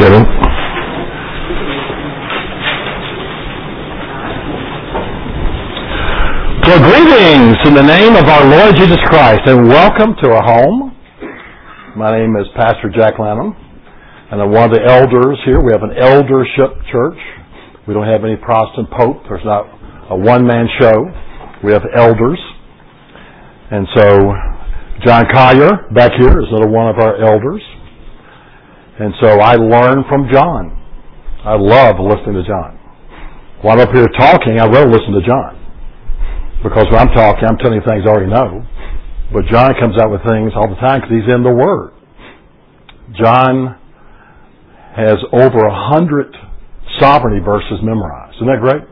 ready? Well, greetings in the name of our Lord Jesus Christ, and welcome to our home. My name is Pastor Jack Lanham, and I'm one of the elders here. We have an eldership church. We don't have any Protestant pope. There's not a one-man show. We have elders. And so John Collier back here is another one of our elders. And so I learn from John. I love listening to John. While I'm up here talking, I will listen to John. Because when I'm talking, I'm telling you things I already know. But John comes out with things all the time because he's in the Word. John has over 100 sovereignty verses memorized. Isn't that great?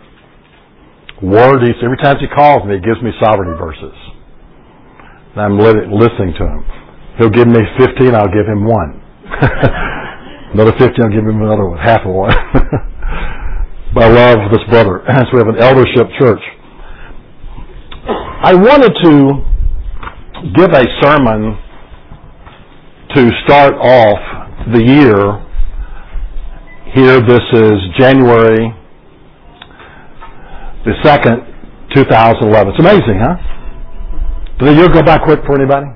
Every time he calls me, he gives me sovereignty verses. And I'm listening to him. He'll give me 50 and I'll give him one. Another 50, I'll give him another one, half of one. But I love this brother. So we have an eldership church. I wanted to give a sermon to start off the year. Here, this is January the 2nd, 2011. It's amazing, huh? Did the year go by quick for anybody?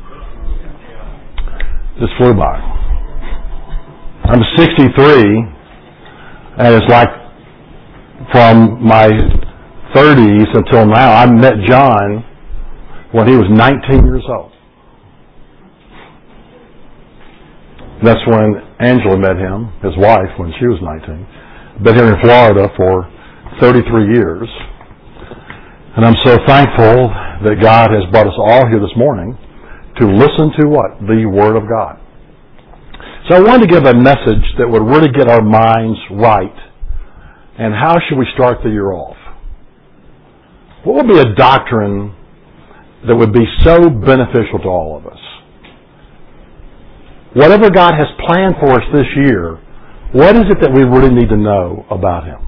Just flew by. I'm 63, and it's like from my 30s until now. I met John when he was 19 years old. That's when Angela met him, his wife, when she was 19. Been here in Florida for 33 years. And I'm so thankful that God has brought us all here this morning to listen to what? The Word of God. So I wanted to give a message that would really get our minds right. And how should we start the year off? What would be a doctrine that would be so beneficial to all of us? Whatever God has planned for us this year, what is it that we really need to know about Him?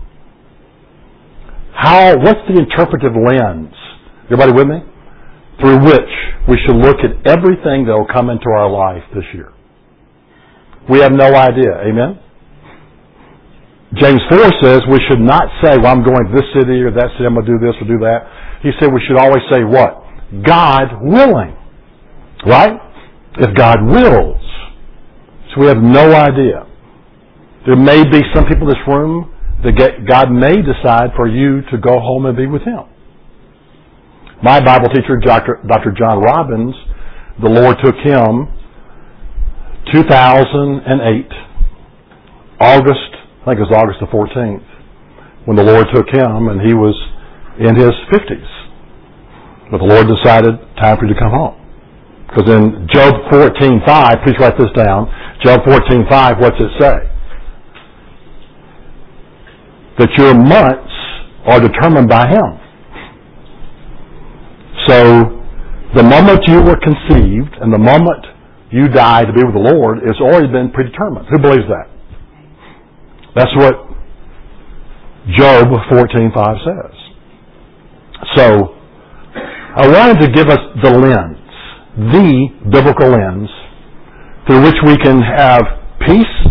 What's the interpretive lens? Everybody with me? Through which we should look at everything that will come into our life this year. We have no idea. Amen? James 4 says we should not say, well, I'm going to this city or that city, I'm going to do this or do that. He said we should always say what? God willing. Right? If God wills. So we have no idea. There may be some people in this room that God may decide for you to go home and be with Him. My Bible teacher, Dr. John Robbins, the Lord took him 2008, August the 14th, when the Lord took him, and he was in his 50s. But the Lord decided, time for you to come home. Because in Job 14:5, please write this down, Job 14:5, what's it say? That your months are determined by Him. So, the moment you were conceived and the moment you die to be with the Lord, it's already been predetermined. Who believes that? That's what Job 14:5 says. So, I wanted to give us the lens, the biblical lens, through which we can have peace,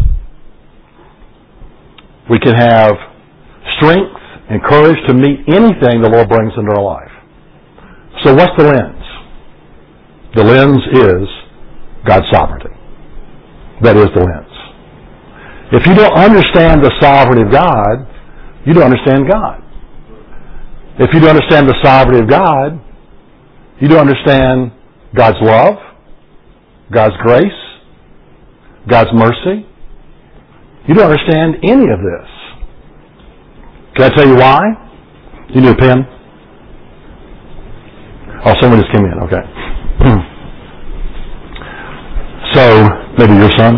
we can have strength and courage to meet anything the Lord brings into our life. So what's the lens? The lens is God's sovereignty. That is the lens. If you don't understand the sovereignty of God, you don't understand God. If you don't understand the sovereignty of God, you don't understand God's love, God's grace, God's mercy. You don't understand any of this. Can I tell you why? You need a pen? Oh, someone just came in. Okay. So, maybe your son?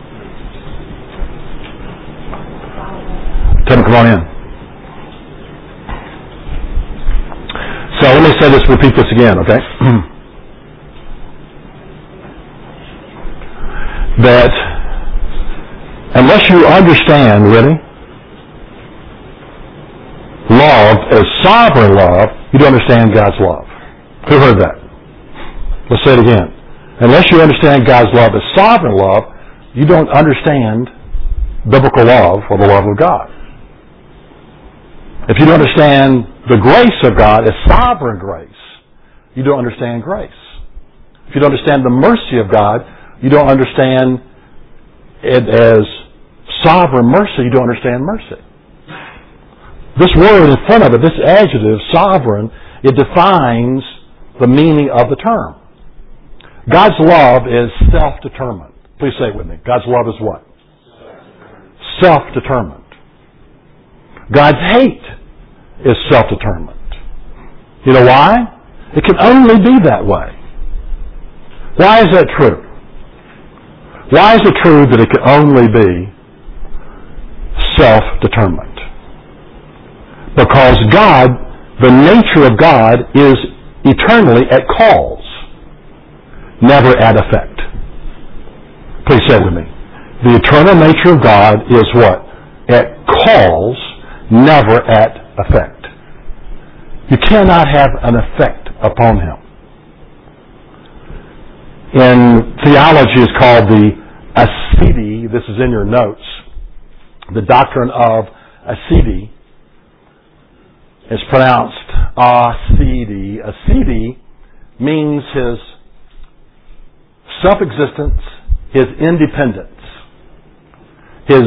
Tell him, come on in. So, let me say this, repeat this again, okay? That unless you understand, ready? Love as sovereign love, you don't understand God's love. Who heard that? Let's say it again. Unless you understand God's love as sovereign love, you don't understand biblical love or the love of God. If you don't understand the grace of God as sovereign grace, you don't understand grace. If you don't understand the mercy of God, you don't understand it as sovereign mercy, you don't understand mercy. This word in front of it, this adjective, sovereign, it defines the meaning of the term. God's love is self-determined. Please say it with me. God's love is what? Self-determined. God's hate is self-determined. You know why? It can only be that way. Why is that true? Why is it true that it can only be self-determined? Because God, the nature of God, is eternally at cause, never at effect. Please say it with me. The eternal nature of God is what? At cause, never at effect. You cannot have an effect upon Him. In theology is called the asceti. This is in your notes. The doctrine of asceti is pronounced asceti. Asceti means His self-existence, His independence, His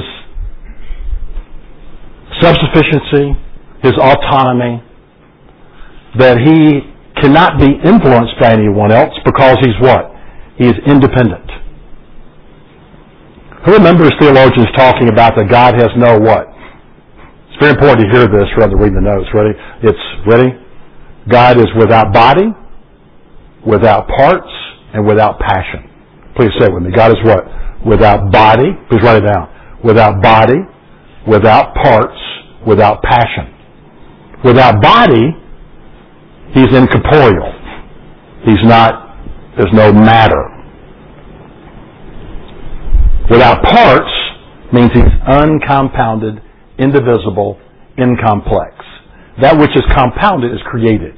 self-sufficiency, His autonomy, that He cannot be influenced by anyone else because He's what? He is independent. Who remembers theologians talking about that God has no what? It's very important to hear this rather than read the notes. Ready? Ready? God is without body, without parts, and without passion. Please say it with me. God is what? Without body. Please write it down. Without body, without parts, without passion. Without body, He's incorporeal. There's no matter. Without parts means He's uncompounded, indivisible, incomplex. That which is compounded is created.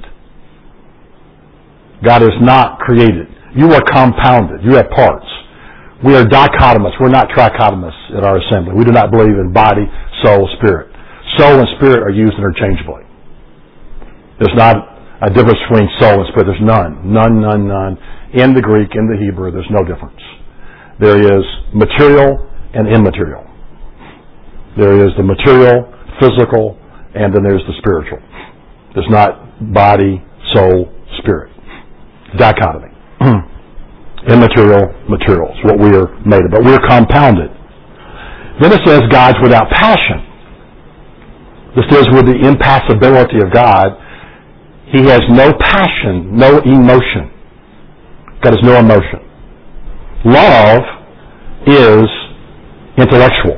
God is not created. You are compounded. You have parts. We are dichotomous. We're not trichotomous at our assembly. We do not believe in body, soul, spirit. Soul and spirit are used interchangeably. There's not a difference between soul and spirit. There's none. None. In the Greek, in the Hebrew, there's no difference. There is material and immaterial. There is the material, physical, and then there's the spiritual. There's not body, soul, spirit. Dichotomy. Immaterial, material is what we are made of. But we're compounded. Then it says God's without passion. This deals with the impassibility of God. He has no passion, no emotion. God has no emotion. Love is intellectual.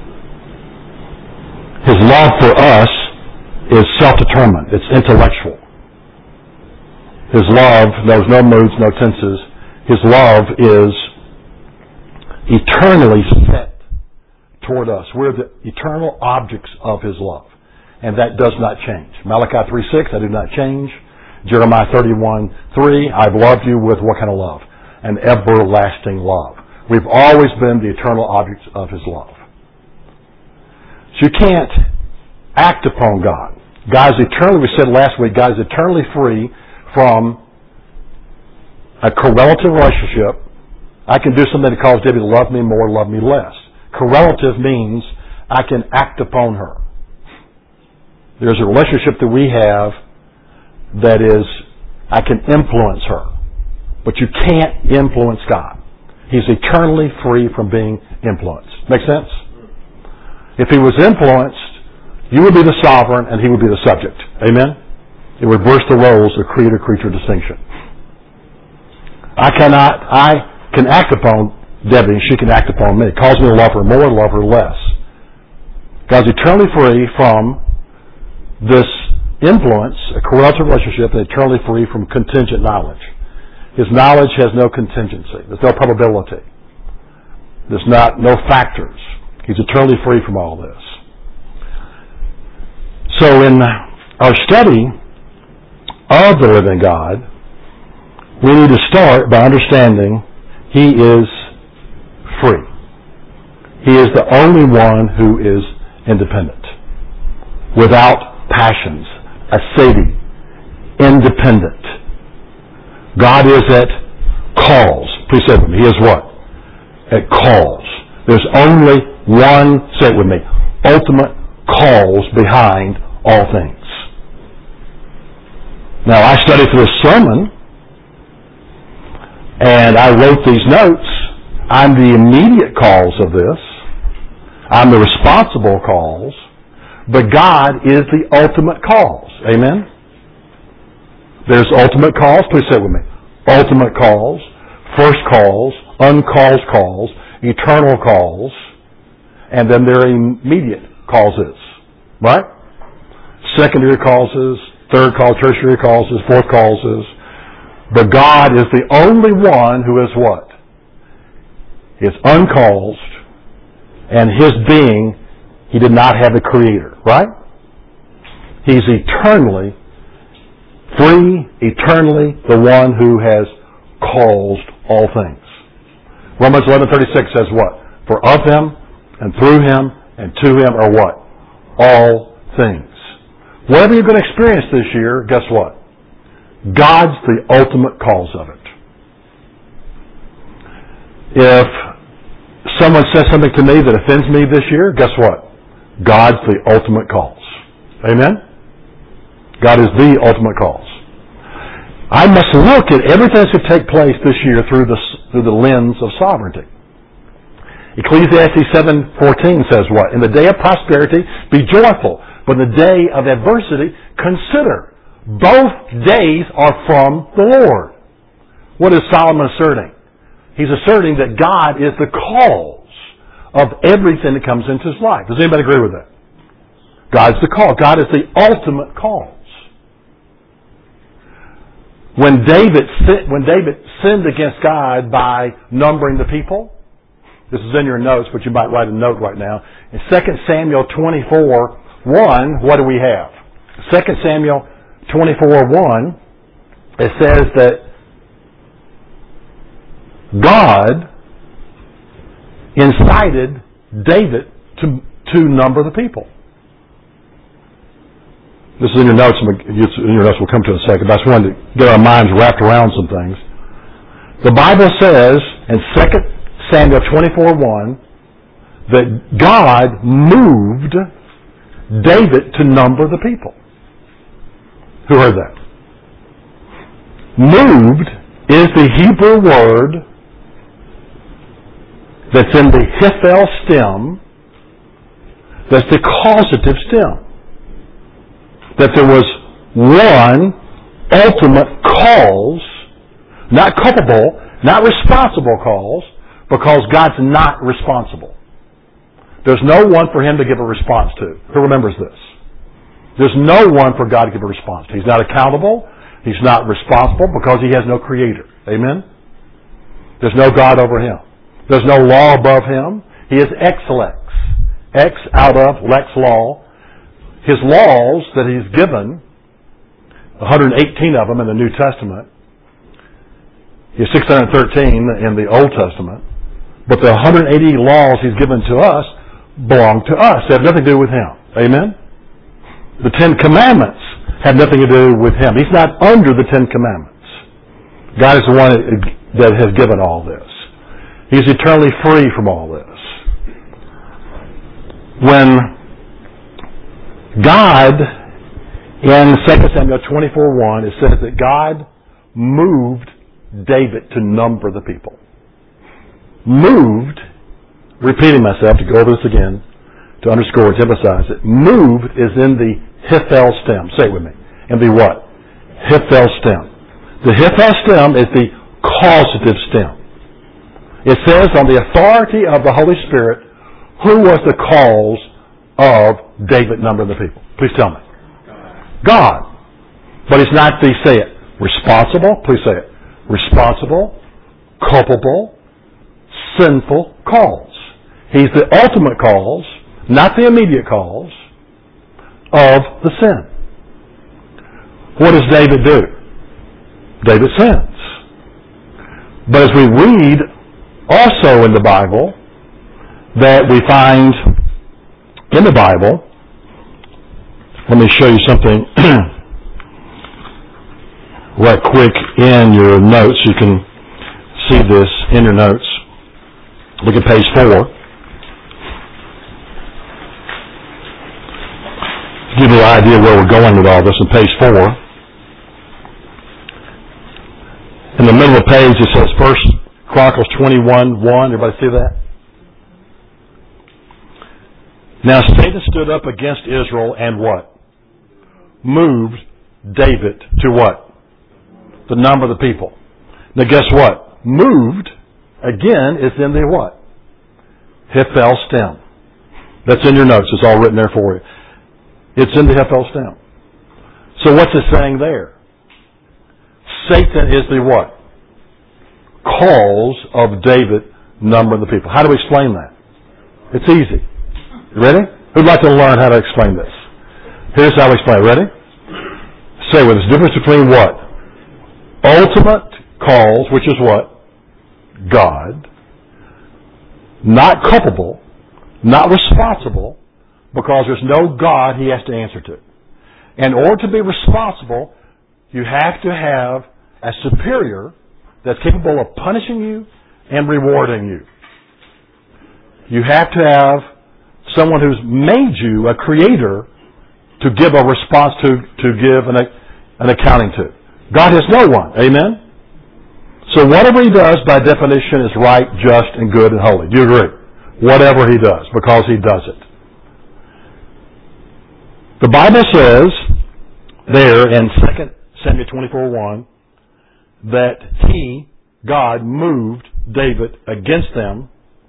His love for us is self-determined. It's intellectual. His love knows no moods, no tenses. His love is eternally set toward us. We're the eternal objects of His love. And that does not change. Malachi 3:6, I do not change. Jeremiah 31:3, I've loved you with what kind of love? An everlasting love. We've always been the eternal objects of His love. So you can't act upon God. God is eternally, we said last week, God is eternally free from a correlative relationship. I can do something that causes Debbie to love me more, love me less. Correlative means I can act upon her. There's a relationship that we have that is, I can influence her. But you can't influence God. He's eternally free from being influenced. Make sense? If He was influenced, you would be the sovereign and He would be the subject. Amen? It would reverse the roles of creator-creature distinction. I can act upon Debbie and she can act upon me. It calls me to love her more, love her less. God's eternally free from this influence, a correlative relationship, and eternally free from contingent knowledge. His knowledge has no contingency. There's no probability. There's no factors. He's eternally free from all this. So in our study of the living God, we need to start by understanding He is free. He is the only one who is independent, without passions, ascetic, independent. God is at calls. Please say it with me. He is what? At calls. There's only one, say it with me, ultimate cause behind all things. Now, I studied for this sermon, and I wrote these notes. I'm the immediate cause of this. I'm the responsible cause. But God is the ultimate cause. Amen? There's ultimate cause. Please say it with me. Ultimate cause, first cause, uncaused cause, eternal cause, and then there are immediate causes. Right? Secondary causes, third cause, tertiary causes, fourth causes. But God is the only one who is what? Is uncaused, and His being, He did not have a creator, right? He's eternally free, eternally the one who has caused all things. Romans 11:36 says what? For of Him, and through Him, and to Him are what? All things. Whatever you're going to experience this year, guess what? God's the ultimate cause of it. If someone says something to me that offends me this year, guess what? God's the ultimate cause. Amen? God is the ultimate cause. I must look at everything that's going to take place this year through the lens of sovereignty. Ecclesiastes 7:14 says what? In the day of prosperity, be joyful. But in the day of adversity, consider. Both days are from the Lord. What is Solomon asserting? He's asserting that God is the cause of everything that comes into his life. Does anybody agree with that? God's the cause. God is the ultimate cause. When David sinned against God by numbering the people, this is in your notes, but you might write a note right now. In 2 Samuel 24:1, what do we have? 2 Samuel 24:1, it says that God incited David to number the people. This is in your notes. We'll come to it in a second. But I just wanted to get our minds wrapped around some things. The Bible says in 2 Samuel 24:1 that God moved David to number the people. Who heard that? Moved is the Hebrew word that's in the Hifel stem, that's the causative stem. That there was one ultimate cause, not culpable, not responsible cause, because God's not responsible. There's no one for Him to give a response to. Who remembers this? There's no one for God to give a response to. He's not accountable. He's not responsible because He has no creator. Amen? There's no God over Him. There's no law above Him. He is ex-lex. Ex out of, lex law. His laws that He's given, 118 of them in the New Testament, He has 613 in the Old Testament, but the 180 laws He's given to us belong to us. They have nothing to do with Him. Amen? The 10 Commandments have nothing to do with Him. He's not under the 10 Commandments. God is the one that has given all this. He's eternally free from all this. When God, in 2 Samuel 24:1, it says that God moved David to number the people. Moved, repeating myself to go over this again, to underscore, to emphasize it. Moved is in the Hifel stem. Say it with me. In the what? Hifel stem. The Hifel stem is the causative stem. It says on the authority of the Holy Spirit, who was the cause of David numbering the people? Please tell me. God. But it's not the, say it, responsible. Please say it. Responsible, culpable, sinful cause. He's the ultimate cause, not the immediate cause, of the sin. What does David do? David sins. But as we read also in the Bible, that we find in the Bible. Let me show you something right quick in your notes. You can see this in your notes. Look at page 4. Give you an idea where we're going with all this on page 4. In the middle of the page it says 1 Chronicles 21:1. Everybody see that? Now Satan stood up against Israel and what? Moved David to what? The number of the people. Now guess what? Moved, again, is in the what? Hiphel stem. That's in your notes. It's all written there for you. It's in the Hiphel stem. So what's it saying there? Satan is the what? Cause of David numbering the people. How do we explain that? It's easy. You ready? Who'd like to learn how to explain this? Here's how we explain it. Ready? Say with us. The difference between what? Ultimate cause, which is what? God. Not culpable. Not responsible. Because there's no God he has to answer to. In order to be responsible, you have to have a superior that's capable of punishing you and rewarding you. You have to have someone who's made you, a creator, to give a response to give an accounting to. God has no one. Amen? So whatever he does, by definition, is right, just, and good, and holy. Do you agree? Whatever he does, because he does it. The Bible says there in 2 Samuel 24:1 that he, God, moved David against them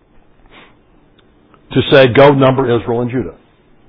to say, go number Israel and Judah.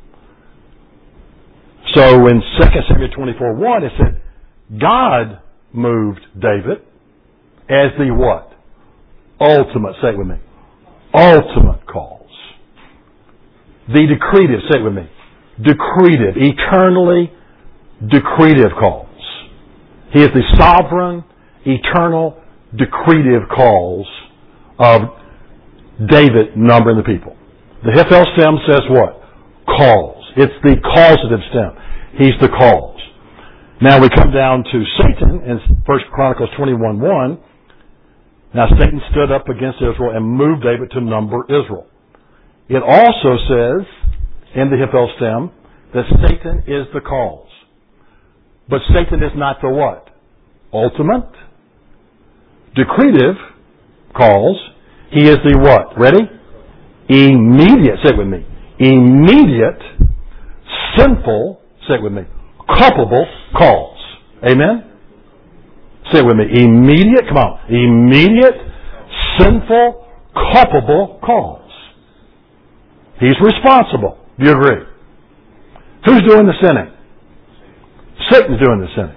So in 2 Samuel 24:1 it said, God moved David as the what? Ultimate, say it with me. Ultimate cause. The decretive, say it with me. Decretive, eternally decretive cause. He is the sovereign, eternal, decretive cause of David numbering the people. The Hiphel stem says what? Cause. It's the causative stem. He's the cause. Now we come down to Satan in 1 Chronicles 21:1. Now Satan stood up against Israel and moved David to number Israel. It also says in the Hiphel stem that Satan is the cause. But Satan is not the what? Ultimate, decretive cause. He is the what? Ready? Immediate, say it with me. Immediate, sinful, say it with me, culpable cause. Amen? Say it with me. Immediate, come on. Immediate, sinful, culpable cause. He's responsible. Do you agree? Who's doing the sinning? Satan's doing the sinning.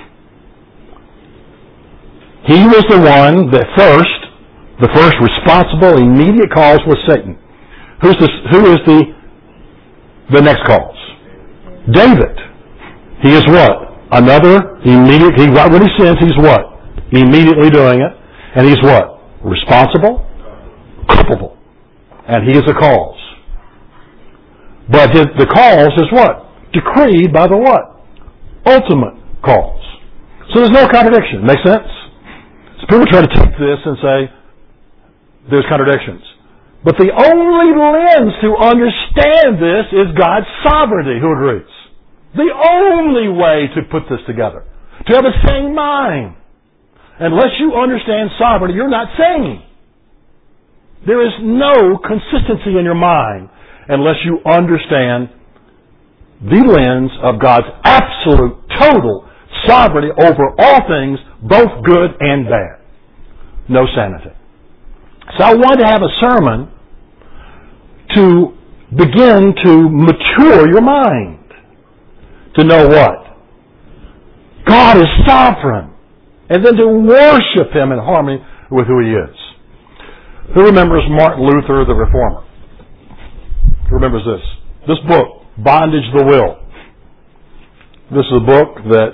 He was the one that the first responsible, immediate cause was Satan. Who is the next cause? David. He is what? Another immediate, when he sins, he's what? Immediately doing it. And he's what? Responsible, culpable. And he is the cause. But the cause is what? Decreed by the what? Ultimate cause. So there's no contradiction. Make sense? So people try to take this and say, there's contradictions. But the only lens to understand this is God's sovereignty. Who agrees? The only way to put this together. To have a sane mind. Unless you understand sovereignty, you're not sane. There is no consistency in your mind unless you understand the lens of God's absolute, total sovereignty over all things, both good and bad. No sanity. So I wanted to have a sermon to begin to mature your mind. To know what? God is sovereign. And then to worship Him in harmony with who He is. Who remembers Martin Luther, the Reformer? Who remembers this? This book, Bondage to the Will. This is a book that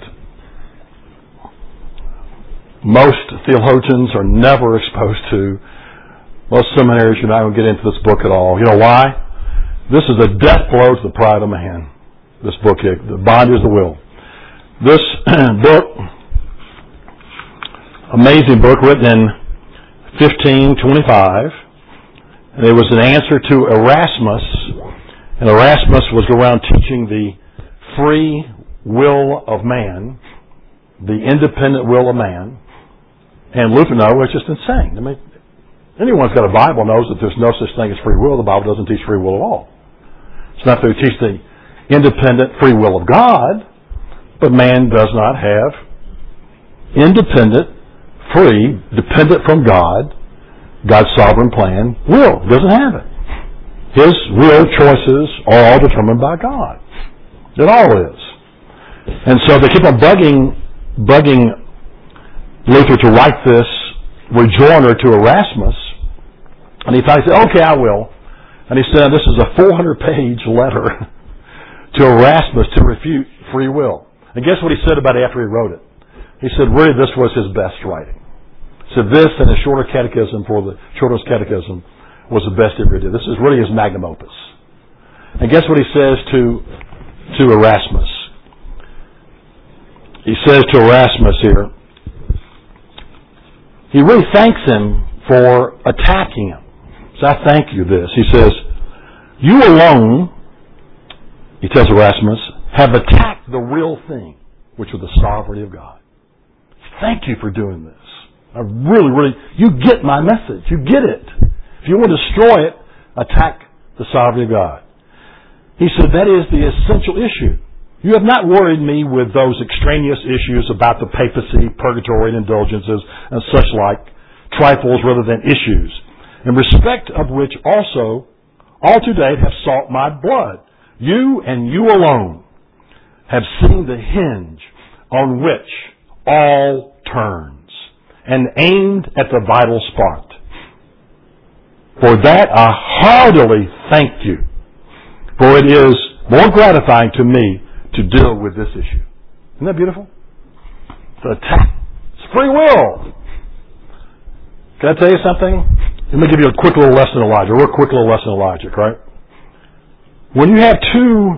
most theologians are never exposed to, Most seminaries, you're not going to get into this book at all. You know why? This is a death blow to the pride of man. This book here, The Bondage of the Will. This book, amazing book, written in 1525, and it was an answer to Erasmus, and Erasmus was around teaching the free will of man, the independent will of man, and Luther knows it's just insane. I mean, anyone's got a Bible knows that there's no such thing as free will. The Bible doesn't teach free will at all. It's not to teach the independent free will of God, but man does not have independent, free, dependent from God, God's sovereign plan, will. Doesn't have it. His will choices are all determined by God. It all is. And so they keep on bugging Luther to write this rejoinder to Erasmus. And he finally said, okay, I will. And he said, this is a 400-page letter to Erasmus to refute free will. And guess what he said about it after he wrote it? He said, really, this was his best writing. He said, this and a shorter catechism for the shortest catechism was the best he ever did. This is really his magnum opus. And guess what he says to Erasmus? He says to Erasmus here, he really thanks him for attacking him. So I thank you this. He says, you alone, he tells Erasmus, have attacked the real thing, which was the sovereignty of God. Thank you for doing this. I really, you get my message. You get it. If you want to destroy it, attack the sovereignty of God. He said, that is the essential issue. You have not worried me with those extraneous issues about the papacy, purgatory, and indulgences, and such like, trifles rather than issues, in respect of which also all to date have sought my blood. You and you alone have seen the hinge on which all turns, and aimed at the vital spot. For that I heartily thank you, for it is more gratifying to me to deal with this issue. Isn't that beautiful? The attack. It's free will. Can I tell you something? Let me give you a quick little lesson in logic. A real quick little lesson in logic, right? When you have two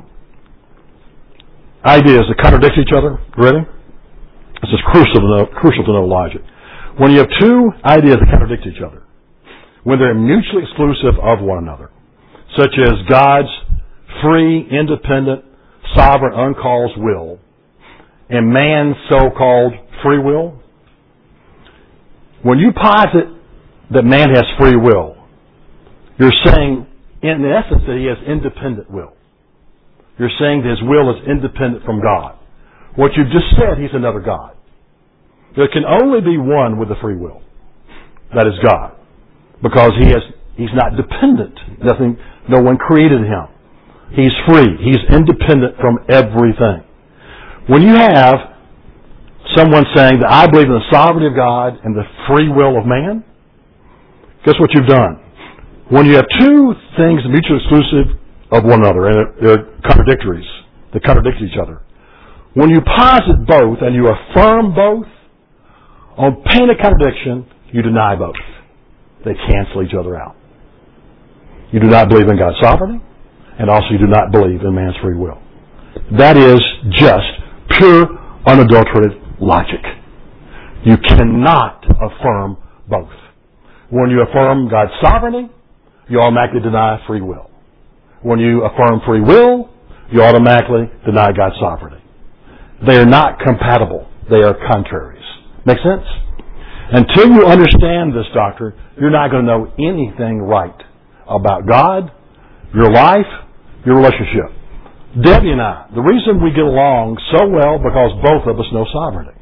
ideas that contradict each other, ready? This is crucial to know logic. When you have two ideas that contradict each other, when they're mutually exclusive of one another, such as God's free, independent, sovereign, uncalled will, and man's so-called free will, when you posit that man has free will, you're saying, in essence, that he has independent will. You're saying that his will is independent from God. What you've just said, he's another God. There can only be one with the free will. That is God. Because he's not dependent. No one created him. He's free. He's independent from everything. When you have someone saying that I believe in the sovereignty of God and the free will of man, guess what you've done? When you have two things mutually exclusive of one another, and they're contradictories, they contradict each other. When you posit both and you affirm both, on pain of contradiction, you deny both. They cancel each other out. You do not believe in God's sovereignty, and also you do not believe in man's free will. That is just pure, unadulterated logic. You cannot affirm both. When you affirm God's sovereignty, you automatically deny free will. When you affirm free will, you automatically deny God's sovereignty. They are not compatible. They are contraries. Make sense? Until you understand this doctrine, you're not going to know anything right about God, your life, your relationship. Debbie and I, the reason we get along so well because both of us know sovereignty.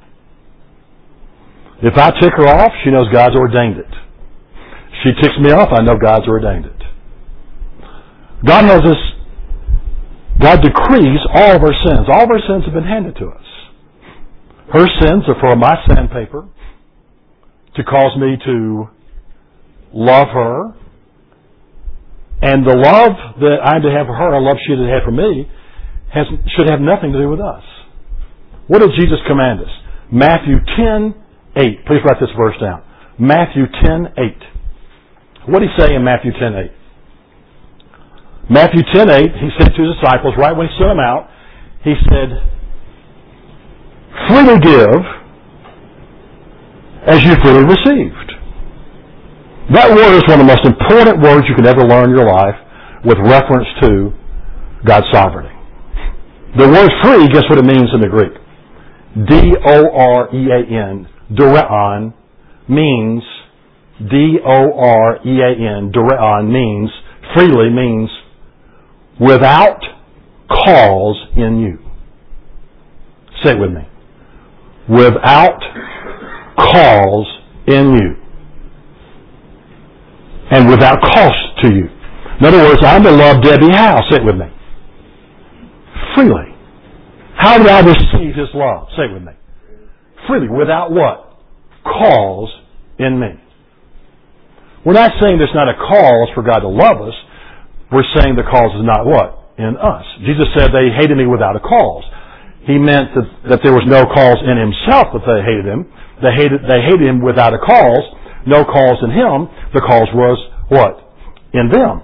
If I tick her off, she knows God's ordained it. She ticks me off, I know God's ordained it. God knows this. God decrees all of our sins. All of our sins have been handed to us. Her sins are for my sandpaper to cause me to love her. And the love that I'm to have for her, the love she should have for me, should have nothing to do with us. What did Jesus command us? Matthew 10:8. Please write this verse down. Matthew 10:8. What did he say in Matthew 10:8? Matthew 10:8, he said to his disciples, right when he sent them out, he said, freely give as you freely received. That word is one of the most important words you can ever learn in your life with reference to God's sovereignty. The word free, guess what it means in the Greek? D-O-R-E-A-N, dorean, means, D-O-R-E-A-N, dorean means, freely means, without cause in you. Say it with me. Without cause in you. And without cost to you. In other words, I'm to love Debbie Howe. Say it with me. Freely. How do I receive His love? Say it with me. Freely. Without what? Cause in me. We're not saying there's not a cause for God to love us. We're saying the cause is not what? In us. Jesus said they hated me without a cause. He meant that there was no cause in Himself that they hated Him. They hated Him without a cause. No cause in Him. The cause was what? In them.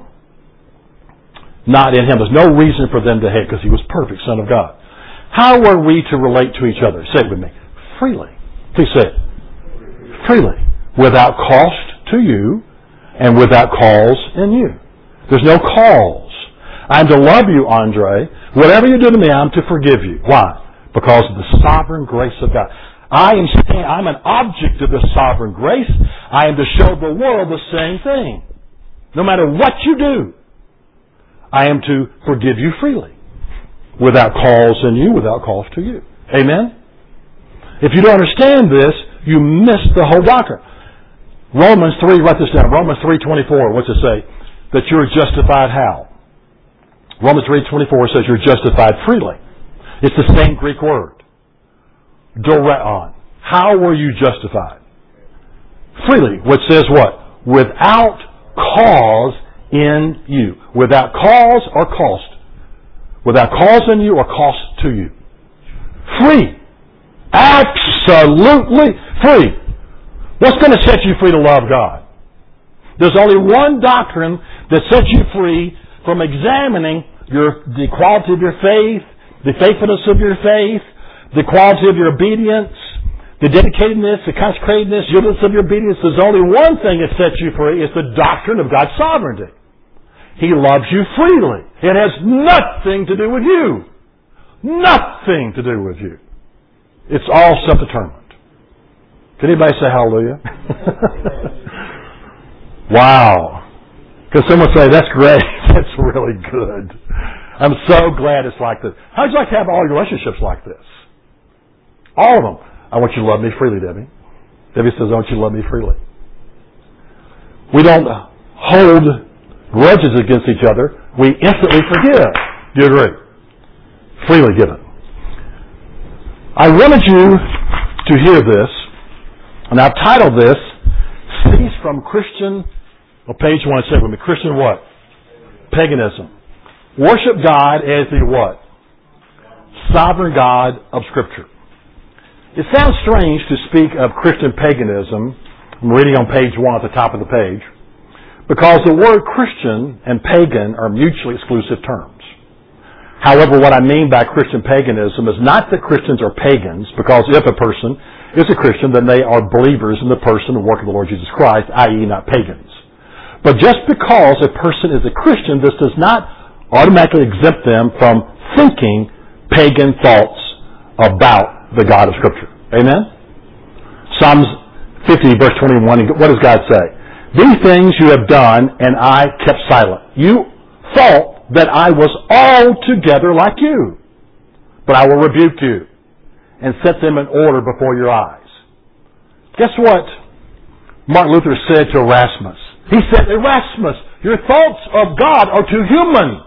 Not in Him. There's no reason for them to hate because He was perfect Son of God. How were we to relate to each other? Say it with me. Freely. Please say it. Freely. Without cost to you and without cause in you. There's no cause. I'm to love you, Andre. Whatever you do to me, I'm to forgive you. Why? Because of the sovereign grace of God. I'm an object of the sovereign grace. I am to show the world the same thing. No matter what you do, I am to forgive you freely. Without cause in you, without cause to you. Amen? If you don't understand this, you miss the whole doctrine. Romans 3, write this down. Romans 3:24, what's it say? That you're justified how? Romans 3:24 says you're justified freely. It's the same Greek word. Doreon. How were you justified? Freely. Which says what? Without cause in you. Without cause or cost. Without cause in you or cost to you. Free. Absolutely free. What's going to set you free to love God? There's only one doctrine that sets you free from examining the quality of your faith, the faithfulness of your faith, the quality of your obedience, the dedicatedness, the consecratedness, yieldedness of your obedience. There's only one thing that sets you free. It's the doctrine of God's sovereignty. He loves you freely. It has nothing to do with you. Nothing to do with you. It's all self-determined. Can anybody say hallelujah? Wow. Because someone say, that's great. That's really good. I'm so glad it's like this. How would you like to have all your relationships like this? All of them. I want you to love me freely, Debbie. Debbie says, I want you to love me freely. We don't hold grudges against each other. We instantly forgive. Do you agree? Freely given. I wanted you to hear this, and I've titled this, Cease from Christian, page 1, say it with me, Christian what? Paganism. Worship God as the what? Sovereign God of Scripture. It sounds strange to speak of Christian paganism. I'm reading on page 1 at the top of the page. Because the word Christian and pagan are mutually exclusive terms. However, what I mean by Christian paganism is not that Christians are pagans, because if a person is a Christian, then they are believers in the person and work of the Lord Jesus Christ, i.e. not pagans. But just because a person is a Christian, this does not automatically exempt them from thinking pagan thoughts about the God of Scripture. Amen? Psalms 50, verse 21, what does God say? These things you have done, and I kept silent. You thought that I was altogether like you. But I will rebuke you and set them in order before your eyes. Guess what Martin Luther said to Erasmus? He said, Erasmus, your thoughts of God are too human.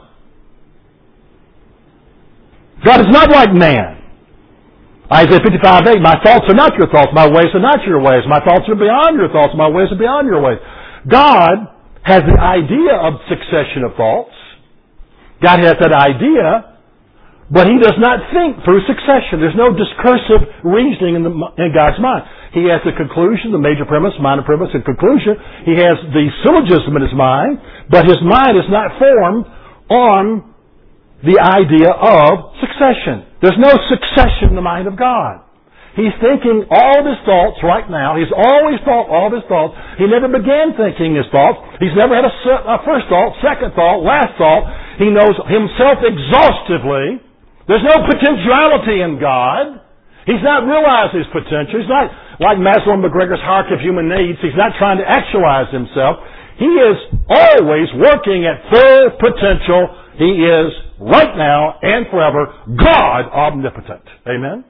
God is not like man. Isaiah 55:8, my thoughts are not your thoughts, my ways are not your ways. My thoughts are beyond your thoughts, my ways are beyond your ways. God has the idea of succession of thoughts. God has that idea, But he does not think through succession. There's no discursive reasoning in God's mind. He has the conclusion, the major premise, minor premise, and conclusion. He has the syllogism in his mind, but his mind is not formed on the idea of succession. There's no succession in the mind of God. He's thinking all of his thoughts right now. He's always thought all of his thoughts. He never began thinking his thoughts. He's never had a first thought, second thought, last thought. He knows himself exhaustively. There's no potentiality in God. He's not realized his potential. He's not like Maslow and McGregor's hierarchy of human needs. He's not trying to actualize himself. He is always working at full potential. He is, right now and forever, God omnipotent. Amen?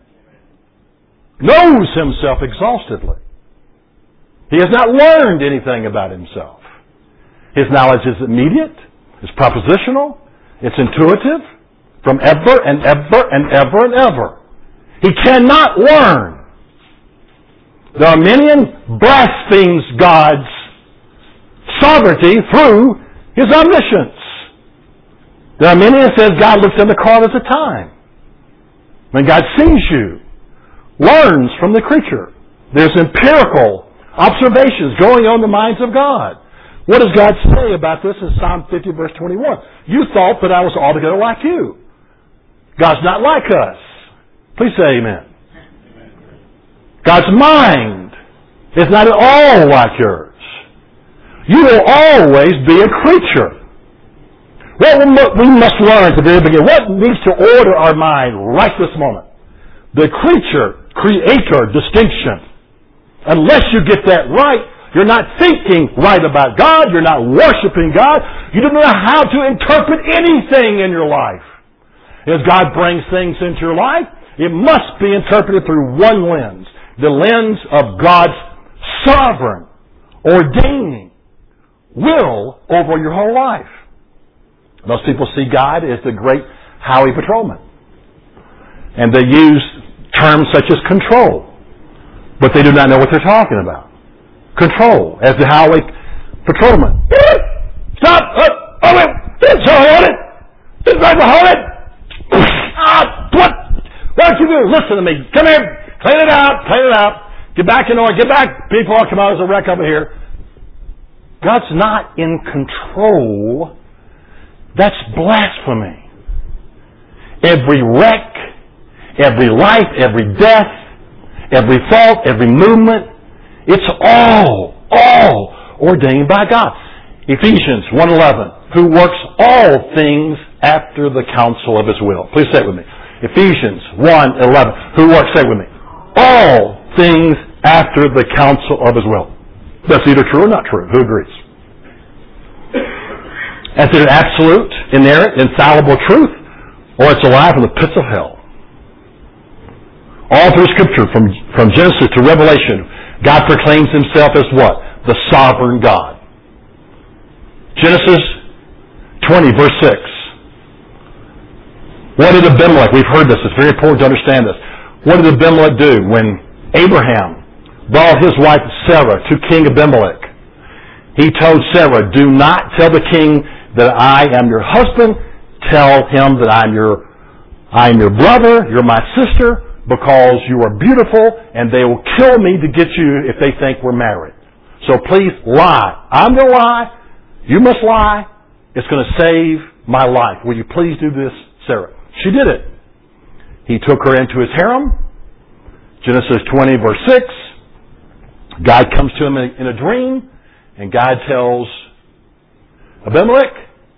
Knows himself exhaustively. He has not learned anything about himself. His knowledge is immediate, it's propositional, it's intuitive, from ever and ever and ever and ever. He cannot learn. The Arminian blasphemes God's sovereignty through his omniscience. The Arminian says God looks in the corners of time. When God sees you, learns from the creature. There's empirical observations going on in the minds of God. What does God say about this in Psalm 50 verse 21? You thought that I was altogether like you. God's not like us. Please say amen. God's mind is not at all like yours. You will always be a creature. What we must learn at the very beginning, what needs to order our mind right this moment? The creator distinction. Unless you get that right, you're not thinking right about God, you're not worshiping God, you don't know how to interpret anything in your life. As God brings things into your life, it must be interpreted through one lens, the lens of God's sovereign, ordaining will over your whole life. Most people see God as the great highway patrolman. And they use terms such as control. But they do not know what they're talking about. Control, as the highway patrolman. Stop! Oh, wait! So hold it! This driver, hold it! What? What don't you do? Listen to me. Come here. Clean it out. Clean it out. Get back in order. Get back. People, come out. There's a wreck over here. God's not in control. That's blasphemy. Every wreck, every life, every death, every thought, every movement, it's all ordained by God. Ephesians 1:11, who works all things after the counsel of his will. Please say it with me. Ephesians 1:11, who works, say it with me, all things after the counsel of his will. That's either true or not true. Who agrees? As an absolute, inerrant, infallible truth, or it's a lie from the pits of hell. All through Scripture, from Genesis to Revelation, God proclaims himself as what? The sovereign God. Genesis 20, verse 6. What did Abimelech, we've heard this, it's very important to understand this. What did Abimelech do when Abraham brought his wife Sarah to King Abimelech? He told Sarah, do not tell the king that I am your husband. Tell him that I'm your brother, you're my sister, because you are beautiful, and they will kill me to get you if they think we're married. So please lie. I'm going to lie. You must lie. It's going to save my life. Will you please do this, Sarah? She did it. He took her into his harem. Genesis 20, verse 6. God comes to him in a dream, and God tells Abimelech,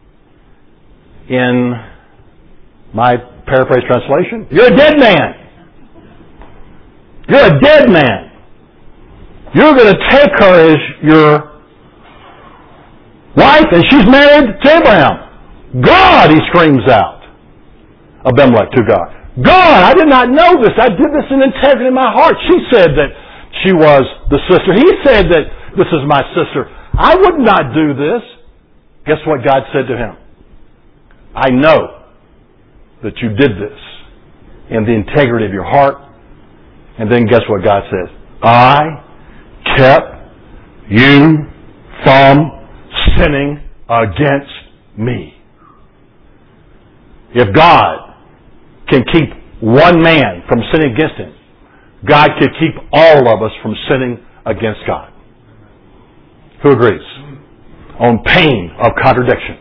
in my paraphrase translation, you're a dead man. You're a dead man. You're going to take her as your wife, and she's married to Abraham. God, he screams out. Abimelech to God. God, I did not know this. I did this in integrity in my heart. She said that she was the sister. He said that this is my sister. I would not do this. Guess what God said to him? I know that you did this in the integrity of your heart. And then guess what God says? I kept you from sinning against me. If God can keep one man from sinning against him, God could keep all of us from sinning against God. Who agrees? On pain of contradiction.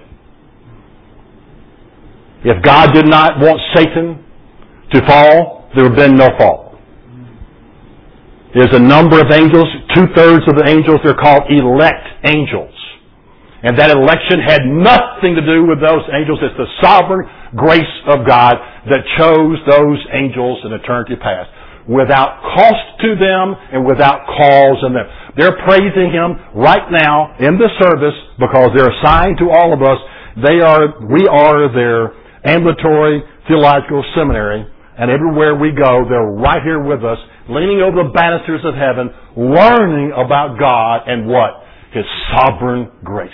If God did not want Satan to fall, there would have been no fall. There's a number of angels, 2/3 of the angels, they're called elect angels. And that election had nothing to do with those angels. It's the sovereign grace of God that chose those angels in eternity past, without cost to them and without cause in them. They're praising Him right now in the service because they're assigned to all of us. We are their ambulatory theological seminary, and everywhere we go, they're right here with us, leaning over the banisters of heaven, learning about God and what? His sovereign grace.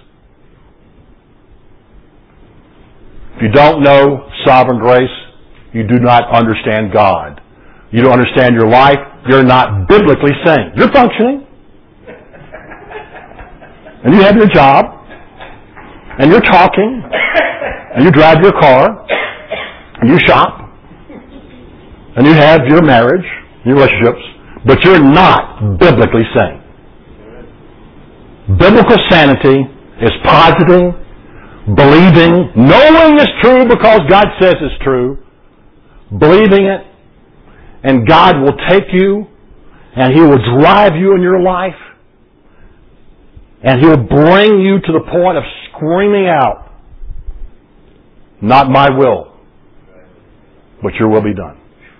If you don't know sovereign grace, you do not understand God. You don't understand your life, you're not biblically sane. You're functioning. And you have your job. And you're talking. And you drive your car. And you shop. And you have your marriage, your relationships. But you're not biblically sane. Biblical sanity is positing, believing, knowing it's true because God says it's true, believing it, and God will take you and He will drive you in your life and He will bring you to the point of screaming out, not my will, but your will be done.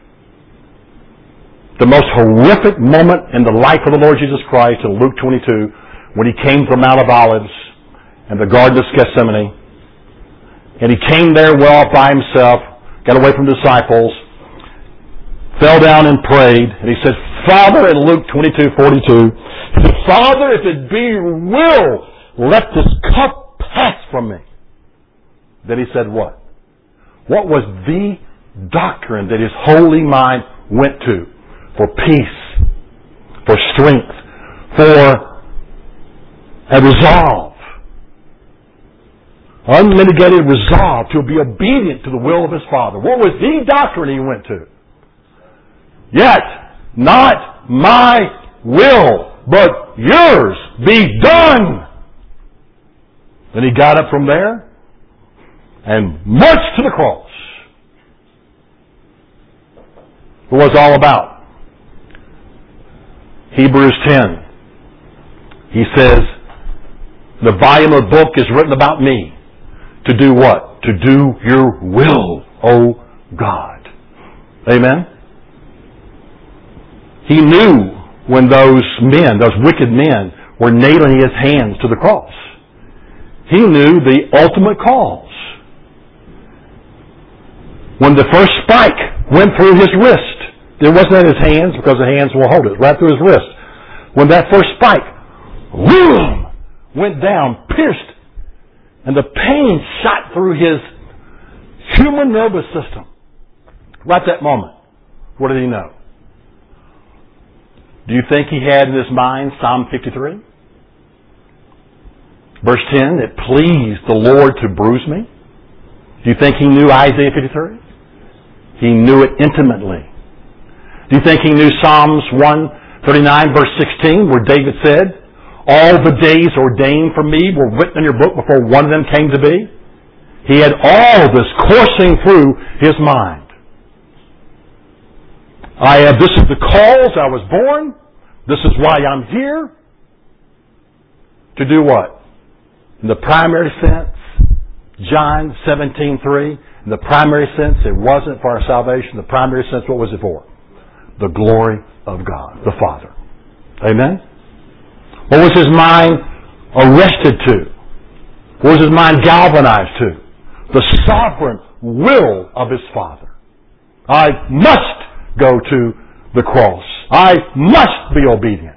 The most horrific moment in the life of the Lord Jesus Christ in Luke 22, when He came from Mount of Olives and the Garden of Gethsemane, and He came there well off by Himself, got away from the disciples, fell down and prayed, and He said, Father, in Luke 22:42, He said, Father, if it be your will, let this cup pass from me. Then He said what? What was the doctrine that His holy mind went to for peace, for strength, for a resolve, unmitigated resolve to be obedient to the will of His Father? What was the doctrine He went to? Yet, not my will, but yours be done. Then He got up from there and marched to the cross. What was it all about? Hebrews 10. He says, the volume of the book is written about me. To do what? To do your will, O God. Amen? He knew when those men, those wicked men, were nailing His hands to the cross. He knew the ultimate cause. When the first spike went through His wrist, it wasn't in His hands because the hands will hold it, right through His wrist. When that first spike, boom, went down, pierced, and the pain shot through His human nervous system. Right at that moment, what did He know? Do you think He had in His mind Psalm 53? Verse 10, it pleased the Lord to bruise me. Do you think He knew Isaiah 53? He knew it intimately. Do you think He knew Psalms 139 verse 16 where David said, all the days ordained for me were written in your book before one of them came to be? He had all this coursing through his mind. This is the cause I was born. This is why I'm here. To do what? In the primary sense, John 17:3, in the primary sense, it wasn't for our salvation. The primary sense, what was it for? The glory of God, the Father. Amen? What was His mind arrested to? What was His mind galvanized to? The sovereign will of His Father. I must go to the cross. I must be obedient.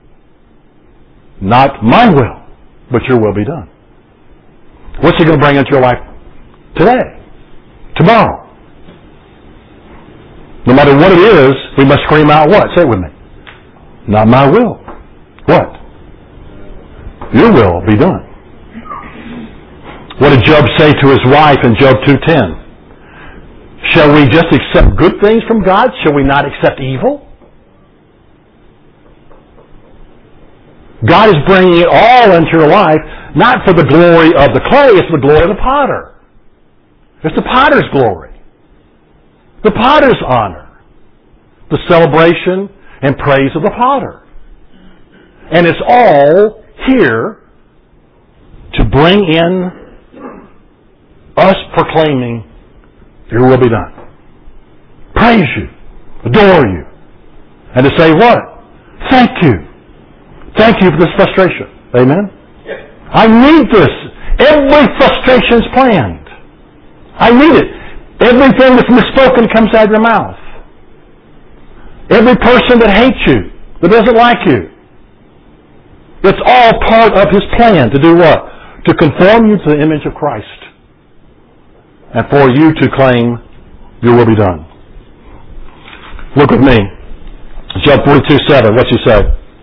Not my will, but your will be done. What's He going to bring into your life today? Tomorrow? No matter what it is, we must scream out what? Say it with me. Not my will. What? Your will be done. What did Job say to his wife in Job 2:10? Shall we just accept good things from God? Shall we not accept evil? God is bringing it all into your life, not for the glory of the clay, it's the glory of the potter. It's the potter's glory. The potter's honor. The celebration and praise of the potter. And it's all here to bring in us proclaiming, your will be done. Praise you. Adore you. And to say what? Thank you. Thank you for this frustration. Amen? I need this. Every frustration is planned. I need it. Everything that's misspoken comes out of your mouth. Every person that hates you, that doesn't like you, it's all part of His plan to do what? To conform you to the image of Christ. And for you to claim, your will be done. Look with me. Job 42:7. What you say?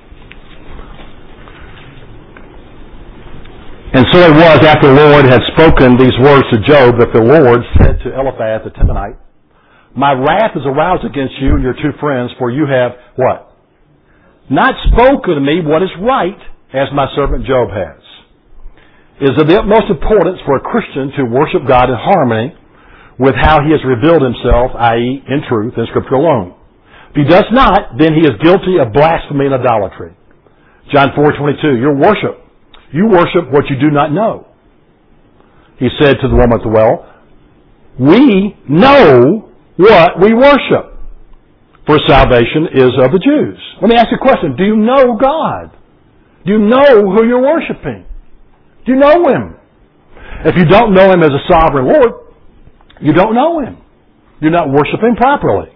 And so it was after the Lord had spoken these words to Job that the Lord said to Eliphaz the Temanite, my wrath is aroused against you and your two friends, for you have what? Not spoken to me what is right, as my servant Job has. It is of the utmost importance for a Christian to worship God in harmony with how He has revealed Himself, i.e., in truth, in Scripture alone. If he does not, then he is guilty of blasphemy and idolatry. John 4:22, you worship what you do not know. He said to the woman at the well, we know what we worship, for salvation is of the Jews. Let me ask you a question. Do you know God? Do you know who you're worshiping? Do you know Him? If you don't know Him as a sovereign Lord, you don't know Him. You're not worshiping properly.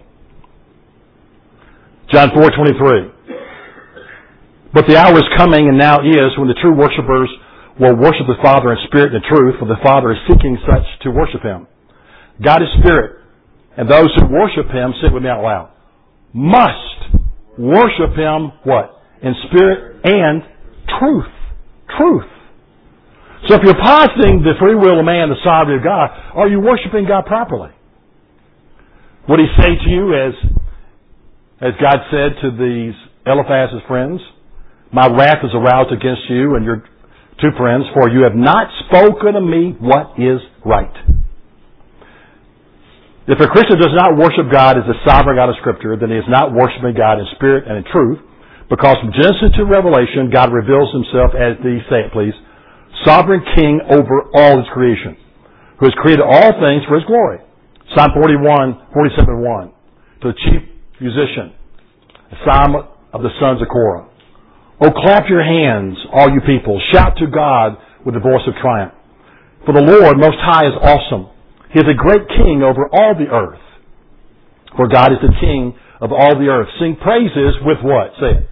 John 4:23. But the hour is coming, and now is, when the true worshipers will worship the Father in spirit and truth, for the Father is seeking such to worship Him. God is spirit, and those who worship Him, say it with me out loud, must worship Him, what? In spirit and truth. Truth. So if you're positing the free will of man, the sovereignty of God, are you worshiping God properly? Would He say to you, as God said to these Eliphaz's friends, my wrath is aroused against you and your two friends, for you have not spoken to me what is right. If a Christian does not worship God as the sovereign God of Scripture, then he is not worshiping God in spirit and in truth, because from Genesis to Revelation, God reveals Himself as the, say it please, sovereign King over all His creation, who has created all things for His glory. Psalm 47:1, to the chief musician, a psalm of the sons of Korah. Oh, clap your hands, all you people. Shout to God with the voice of triumph. For the Lord Most High is awesome. He is a great King over all the earth. For God is the King of all the earth. Sing praises with what? Say it.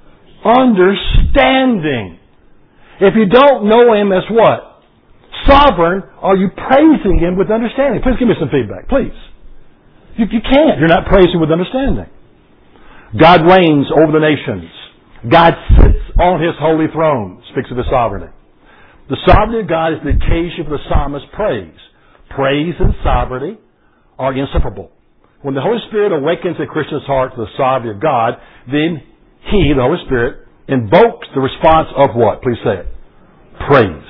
Understanding. If you don't know Him as what? Sovereign, are you praising Him with understanding? Please give me some feedback, please. You can't. You're not praising with understanding. God reigns over the nations. God sits on His holy throne. Speaks of His sovereignty. The sovereignty of God is the occasion for the psalmist's praise. Praise and sovereignty are inseparable. When the Holy Spirit awakens a Christian's heart to the sovereignty of God, then He, the Holy Spirit, invokes the response of what? Please say it. Praise.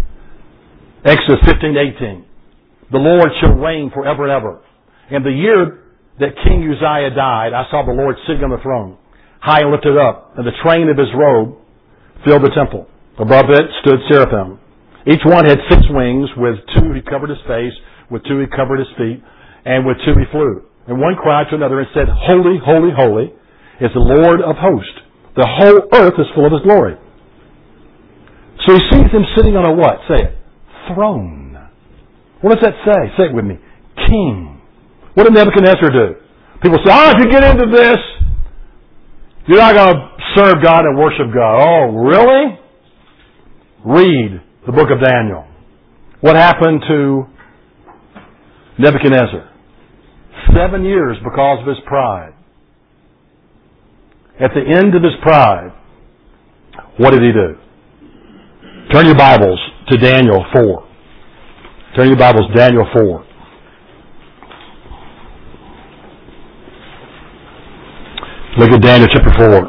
Exodus 15:18. The Lord shall reign forever and ever. In the year that King Uzziah died, I saw the Lord sitting on the throne, high and lifted up, and the train of His robe filled the temple. Above it stood seraphim. Each one had 6 wings. With 2 He covered His face, with 2 He covered His feet, and with 2 He flew. And one cried to another and said, Holy, holy, holy is the Lord of hosts. The whole earth is full of His glory. So he sees Him sitting on a what? Say it. Throne. What does that say? Say it with me. King. What did Nebuchadnezzar do? People say, if you get into this, you're not going to serve God and worship God. Oh, really? Read the book of Daniel. What happened to Nebuchadnezzar? 7 years because of his pride. At the end of his pride, what did he do? Turn your Bibles to Daniel 4. Turn your Bibles to Daniel 4. Look at Daniel chapter 4.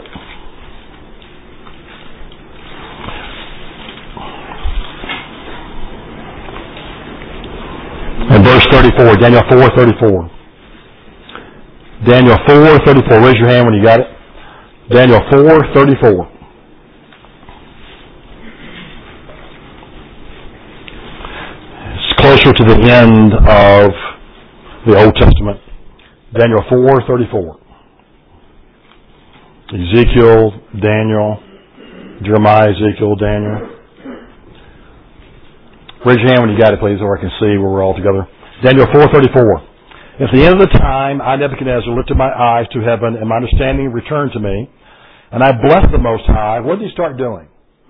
And verse 34, Daniel 4:34. Daniel 4:34. Raise your hand when you got it. Daniel 4:34. It's closer to the end of the Old Testament. Daniel 4:34. Ezekiel, Daniel, Jeremiah, Ezekiel, Daniel. Raise your hand when you got it, please, so I can see where we're all together. Daniel 4:34. At the end of the time, I, Nebuchadnezzar, lifted my eyes to heaven, and my understanding returned to me, and I blessed the Most High. What did he start doing?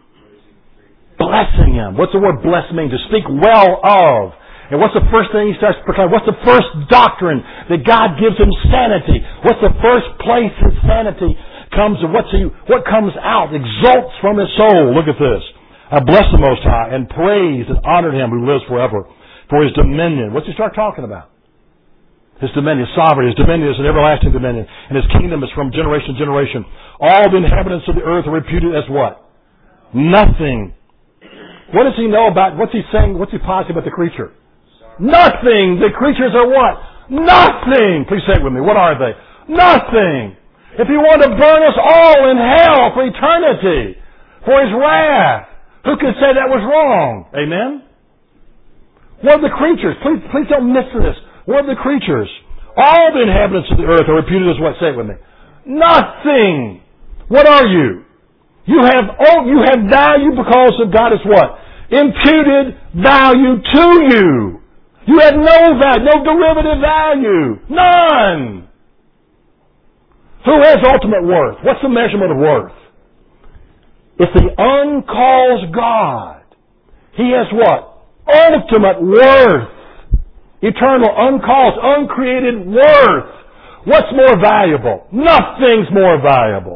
Blessing him. What's the word bless mean? To speak well of. And what's the first thing he starts proclaiming? What's the first doctrine that God gives him sanity? What's the first place his sanity comes, and what comes out, exalts from his soul? Look at this. I blessed the Most High and praised and honored him who lives forever for his dominion. What's he start talking about? His dominion, his sovereignty. His dominion is an everlasting dominion, and his kingdom is from generation to generation. All the inhabitants of the earth are reputed as what? Nothing. What does he know about, what's he saying, what's he positing about the creature? Nothing. The creatures are what? Nothing. Please say it with me. What are they? Nothing. If he wanted to burn us all in hell for eternity, for his wrath, who could say that was wrong? Amen? What are the creatures? Please don't miss this. What are the creatures? All the inhabitants of the earth are reputed as what? Say it with me. Nothing. What are you? You have value because of God is what? Imputed value to you. You have no value, no derivative value. None. Who has ultimate worth? What's the measurement of worth? If the uncalls God, he has what? Ultimate worth. Eternal, uncalls, uncreated worth. What's more valuable? Nothing's more valuable.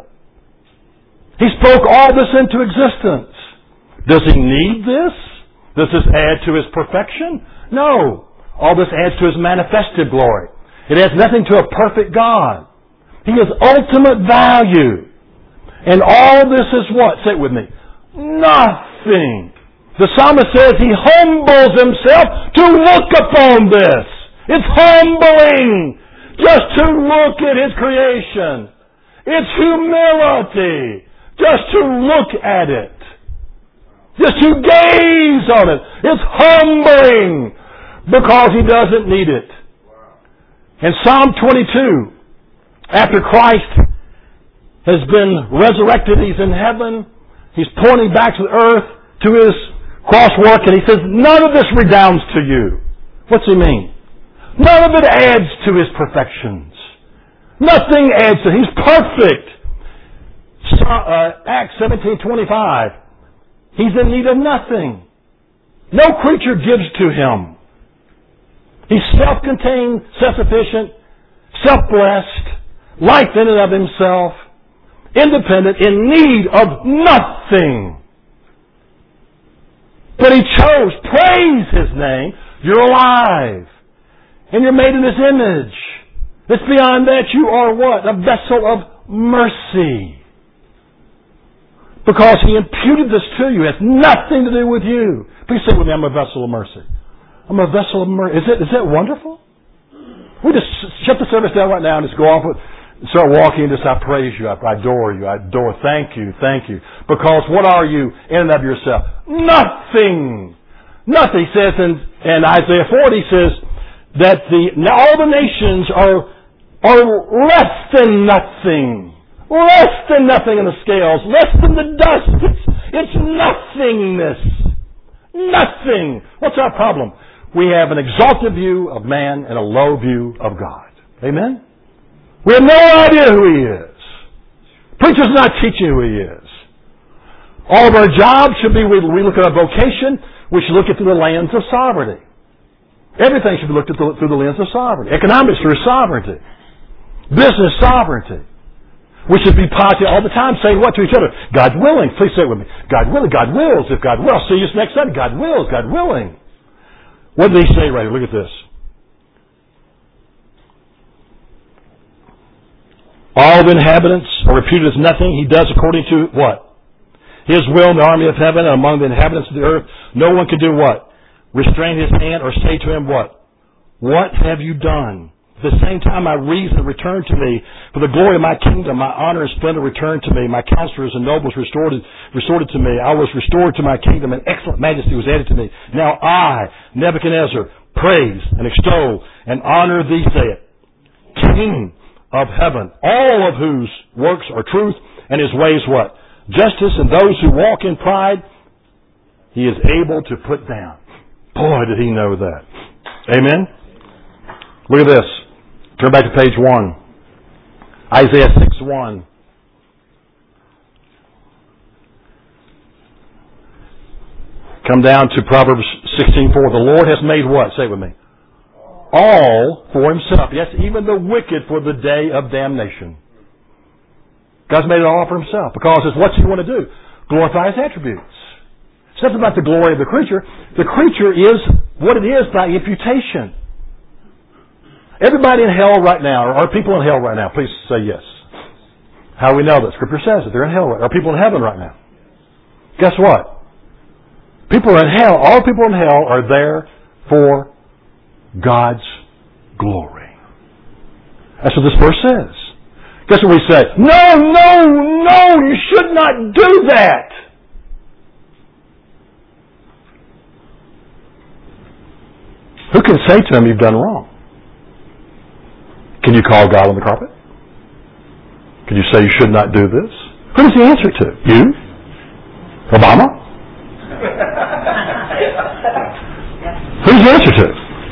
He spoke all this into existence. Does he need this? Does this add to his perfection? No. All this adds to his manifested glory. It adds nothing to a perfect God. He has ultimate value. And all this is what? Say it with me. Nothing. The psalmist says he humbles himself to look upon this. It's humbling just to look at his creation. It's humility just to look at it. Just to gaze on it. It's humbling because he doesn't need it. In Psalm 22, after Christ has been resurrected, he's in heaven, he's pointing back to the earth, to his cross work, and he says, none of this redounds to you. What's he mean? None of it adds to his perfections. Nothing adds to it. He's perfect. Acts 17:25. He's in need of nothing. No creature gives to him. He's self-contained, self-sufficient, self-blessed, life in and of himself, independent, in need of nothing. But he chose, praise his name, you're alive. And you're made in his image. It's beyond that you are what? A vessel of mercy. Because he imputed this to you. It has nothing to do with you. Please say with me, I'm a vessel of mercy. I'm a vessel of mercy. Is that wonderful? We just shut the service down right now and just go off with, start walking and just, I praise you, I adore you, thank you. Because what are you in and of yourself? Nothing. Nothing. He says in Isaiah 40, he says that all the nations are less than nothing. Less than nothing in the scales. Less than the dust. It's nothingness. Nothing. What's our problem? We have an exalted view of man and a low view of God. Amen? We have no idea who he is. Preacher's not teaching who he is. All of our jobs should be, we look at our vocation, we should look at through the lens of sovereignty. Everything should be looked at through the lens of sovereignty. Economics through sovereignty. Business sovereignty. We should be positive all the time, saying what to each other? God willing. Please say it with me. God willing. God wills. If God wills. See you next Sunday. God wills. God willing. What did he say right here? Look at this. All the inhabitants are reputed as nothing. He does according to what? His will in the army of heaven and among the inhabitants of the earth. No one can do what? Restrain his hand or say to him what? What have you done? At the same time, my reason returned to me. For the glory of my kingdom, my honor and splendor returned to me. My counselors and nobles restored to me. I was restored to my kingdom, and excellent majesty was added to me. Now I, Nebuchadnezzar, praise and extol and honor thee, saith, King of heaven, all of whose works are truth, and his ways what? Justice, and those who walk in pride, he is able to put down. Boy, did he know that. Amen? Look at this. Turn back to page 1. Isaiah 6:1. Come down to Proverbs 16:4. The Lord has made what? Say it with me. All for himself. Yes, even the wicked for the day of damnation. God's made it all for himself. Because it's what you want to do. Glorify his attributes. It's not about the glory of the creature. The creature is what it is by imputation. Everybody in hell right now, or are people in hell right now? Please say yes. How do we know that? Scripture says that they're in hell right now. Are people in heaven right now? Guess what? People are in hell. All people in hell are there for God's glory. That's what this verse says. Guess what we say? No, you should not do that. Who can say to him, you've done wrong? Can you call God on the carpet? Can you say you should not do this? Who does he answer to? You? Obama? Who does he answer to?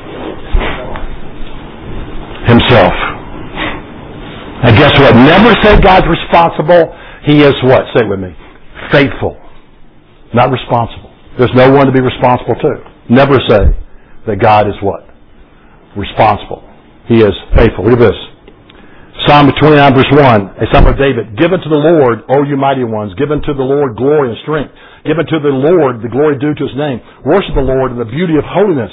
Himself. And guess what? Never say God's responsible. He is what? Say it with me. Faithful. Not responsible. There's no one to be responsible to. Never say that God is what? Responsible. He is faithful. Look at this. Psalm 29 verse 1, a psalm of David. Give unto the Lord, O you mighty ones. Give unto the Lord glory and strength. Give unto the Lord the glory due to his name. Worship the Lord in the beauty of holiness.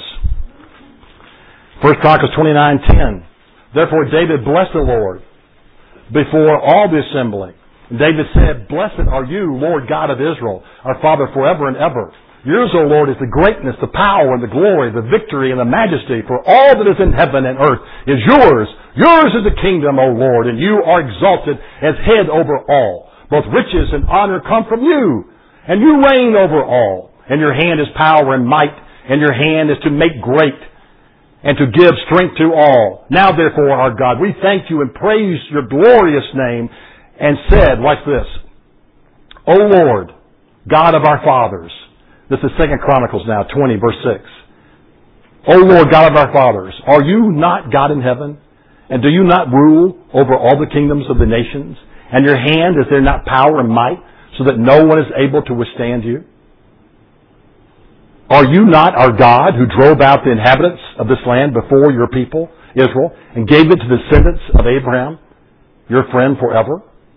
1 Chronicles 29:10. Therefore David blessed the Lord before all the assembly. And David said, Blessed are you, Lord God of Israel, our Father forever and ever. Yours, O Lord, is the greatness, the power, and the glory, the victory, and the majesty. For all that is in heaven and earth is yours. Yours is the kingdom, O Lord, and you are exalted as head over all. Both riches and honor come from you, and you reign over all. And your hand is power and might, and your hand is to make great, and to give strength to all. Now, therefore, our God, we thank you and praise your glorious name, and said, watch this, O Lord, God of our fathers. This is 2 Chronicles now, 20, verse 6. O Lord, God of our fathers, are you not God in heaven? And do you not rule over all the kingdoms of the nations? And your hand, is there not power and might, so that no one is able to withstand you? Are you not our God who drove out the inhabitants of this land before your people, Israel, and gave it to the descendants of Abraham, your friend forever?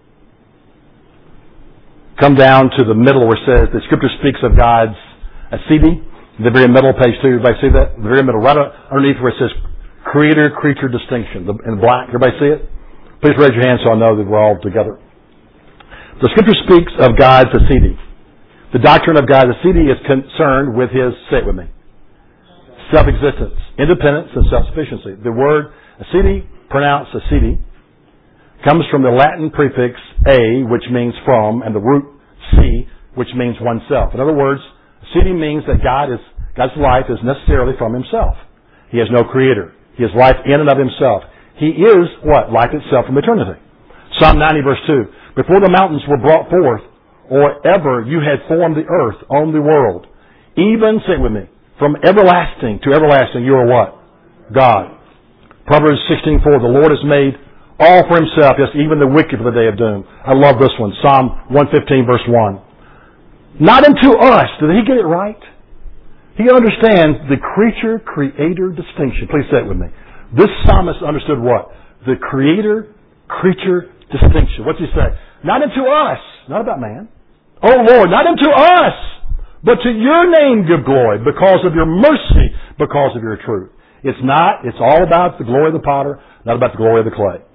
Come down to the middle where it says the Scripture speaks of God's asceti. The very middle, page 2. Everybody see that? The very middle, right underneath where it says creator-creature distinction in black. Everybody see it? Please raise your hand so I know that we're all together. The Scripture speaks of God's asceti. The doctrine of God's asceti is concerned with His, say it with me, self-existence, independence, and self-sufficiency. The word asceti, pronounced asceti, comes from the Latin prefix a, which means from, and the root c, which means oneself. In other words, asceti means that God's life is necessarily from Himself. He has no creator. He has life in and of Himself. He is what? Life itself from eternity. Psalm 90 verse 2. Before the mountains were brought forth, or ever you had formed the earth on the world, even, say it with me, from everlasting to everlasting, you are what? God. Proverbs 16:4. The Lord has made all for Himself, yes, even the wicked for the day of doom. I love this one. Psalm 115 verse 1. Not unto us. Did he get it right? He understands the creature-creator distinction. Please say it with me. This psalmist understood what? The creator-creature distinction. What's he say? Not unto us. Not about man. Oh Lord, not unto us, but to your name give glory because of your mercy, because of your truth. It's all about the glory of the potter, not about the glory of the clay.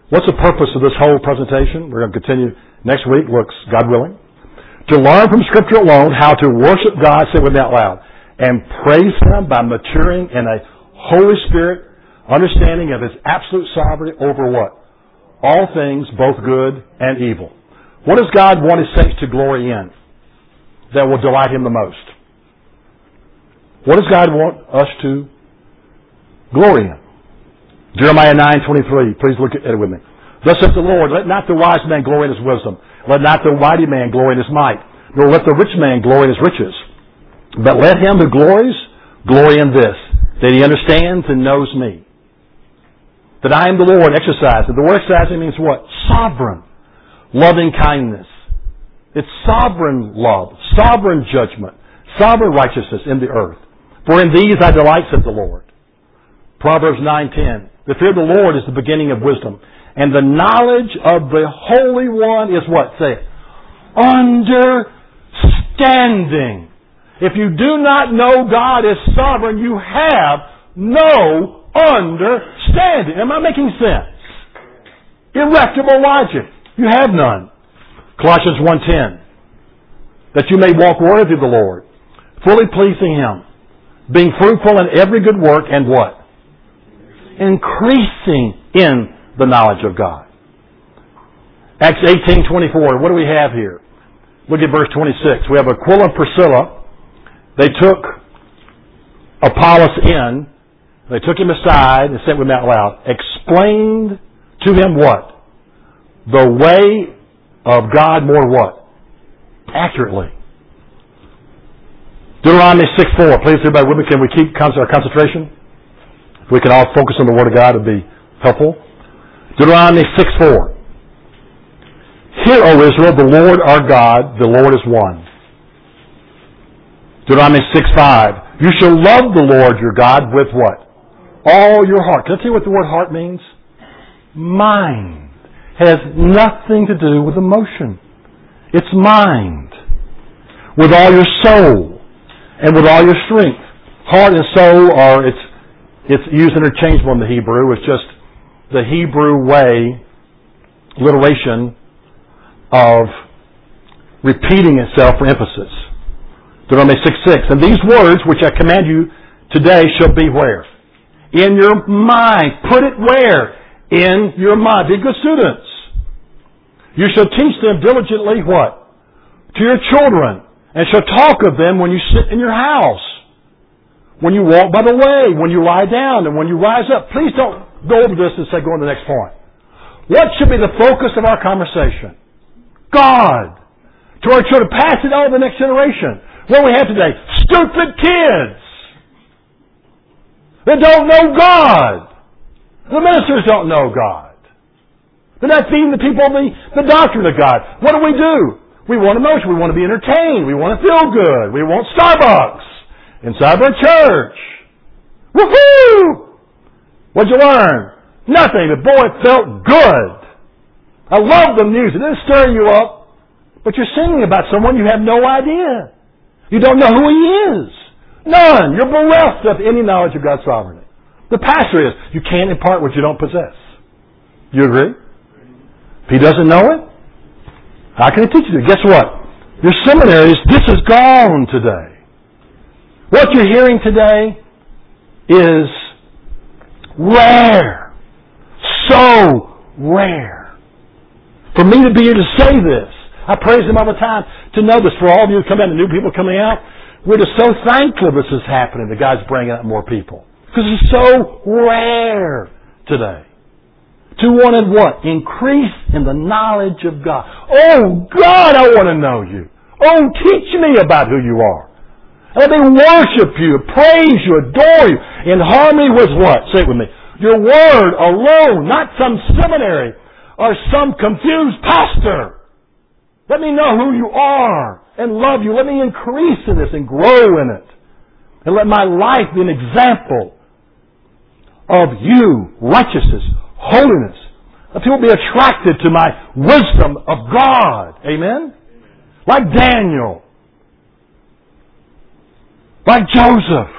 What's the purpose of this whole presentation? We're going to continue next week, looks God willing. To learn from Scripture alone how to worship God, say it with me out loud, and praise Him by maturing in a Holy Spirit understanding of His absolute sovereignty over what? All things, both good and evil. What does God want His saints to glory in that will delight Him the most? What does God want us to glory in? Jeremiah 9:23. Please look at it with me. Thus says the Lord, let not the wise man glory in his wisdom. Let not the mighty man glory in his might. Nor let the rich man glory in his riches. But let him who glories, glory in this, that he understands and knows me. That I am the Lord, exercising. The word exercising means what? Sovereign. Loving kindness. It's sovereign love, sovereign judgment, sovereign righteousness in the earth. For in these I delight, says the Lord. Proverbs 9:10. The fear of the Lord is the beginning of wisdom. And the knowledge of the Holy One is what? Say it. Understanding. If you do not know God is sovereign, you have no understanding. Am I making sense? Irrefutable logic. You have none. Colossians 1:10. That you may walk worthy of the Lord, fully pleasing Him, being fruitful in every good work, and what? Increasing in the knowledge of God. Acts 18:24. What do we have here? Look at verse 26. We have Aquila and Priscilla. They took Apollos in. They took him aside and said with him out loud, explained to him what? The way of God more what? Accurately. Deuteronomy 6:4. Please, everybody with me. Can we keep our concentration? If we can all focus on the Word of God, it would be helpful. Deuteronomy 6:4. Hear, O Israel, the Lord our God, the Lord is one. Deuteronomy 6:5. You shall love the Lord your God with what? All your heart. Can I tell you what the word heart means? Mind. Has nothing to do with emotion. It's mind. With all your soul and with all your strength. Heart and soul are, it's used interchangeable in the Hebrew. It's just the Hebrew way, alliteration of repeating itself for emphasis. Deuteronomy 6:6. And these words which I command you today shall be where? In your mind. Put it where? In your mind. Be good students. You shall teach them diligently what? To your children. And shall talk of them when you sit in your house. When you walk by the way. When you lie down. And when you rise up. Please don't go over this and say go on to the next point. What should be the focus of our conversation? God. To our children. Pass it on to the next generation. What do we have today? Stupid kids. They don't know God. The ministers don't know God. They're not feeding the people the doctrine of God. What do? We want emotion. We want to be entertained. We want to feel good. We want Starbucks inside our church. Woohoo! What'd you learn? Nothing. But boy, it felt good. I love the music. It didn't stir you up. But you're singing about someone you have no idea. You don't know who He is. None. You're bereft of any knowledge of God's sovereignty. The pastor is. You can't impart what you don't possess. You agree? If he doesn't know it, how can he teach you? Guess what? Your seminaries, this is gone today. What you're hearing today is rare. So rare. For me to be here to say this, I praise Him all the time to know this. For all of you who come in, the new people coming out, we're just so thankful this is happening, that God's bringing out more people. Because it's so rare today. To want to what? Increase in the knowledge of God. Oh, God, I want to know you. Oh, teach me about who you are. Let me worship you, praise you, adore you, in harmony with what? Say it with me. Your Word alone, not some seminary or some confused pastor. Let me know who you are and love you. Let me increase in this and grow in it. And let my life be an example of you, righteousness, holiness. Let people be attracted to my wisdom of God. Amen? Like Daniel. Like Joseph.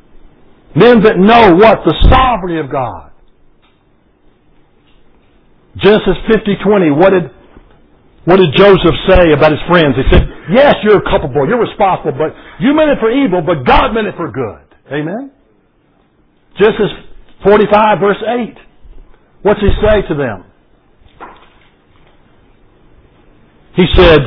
Men that know what? The sovereignty of God. Genesis 50:20, what did Joseph say about his friends? He said, yes, you're culpable, you're responsible, but you meant it for evil, but God meant it for good. Amen? Genesis 45, verse 8. What's he say to them? He said,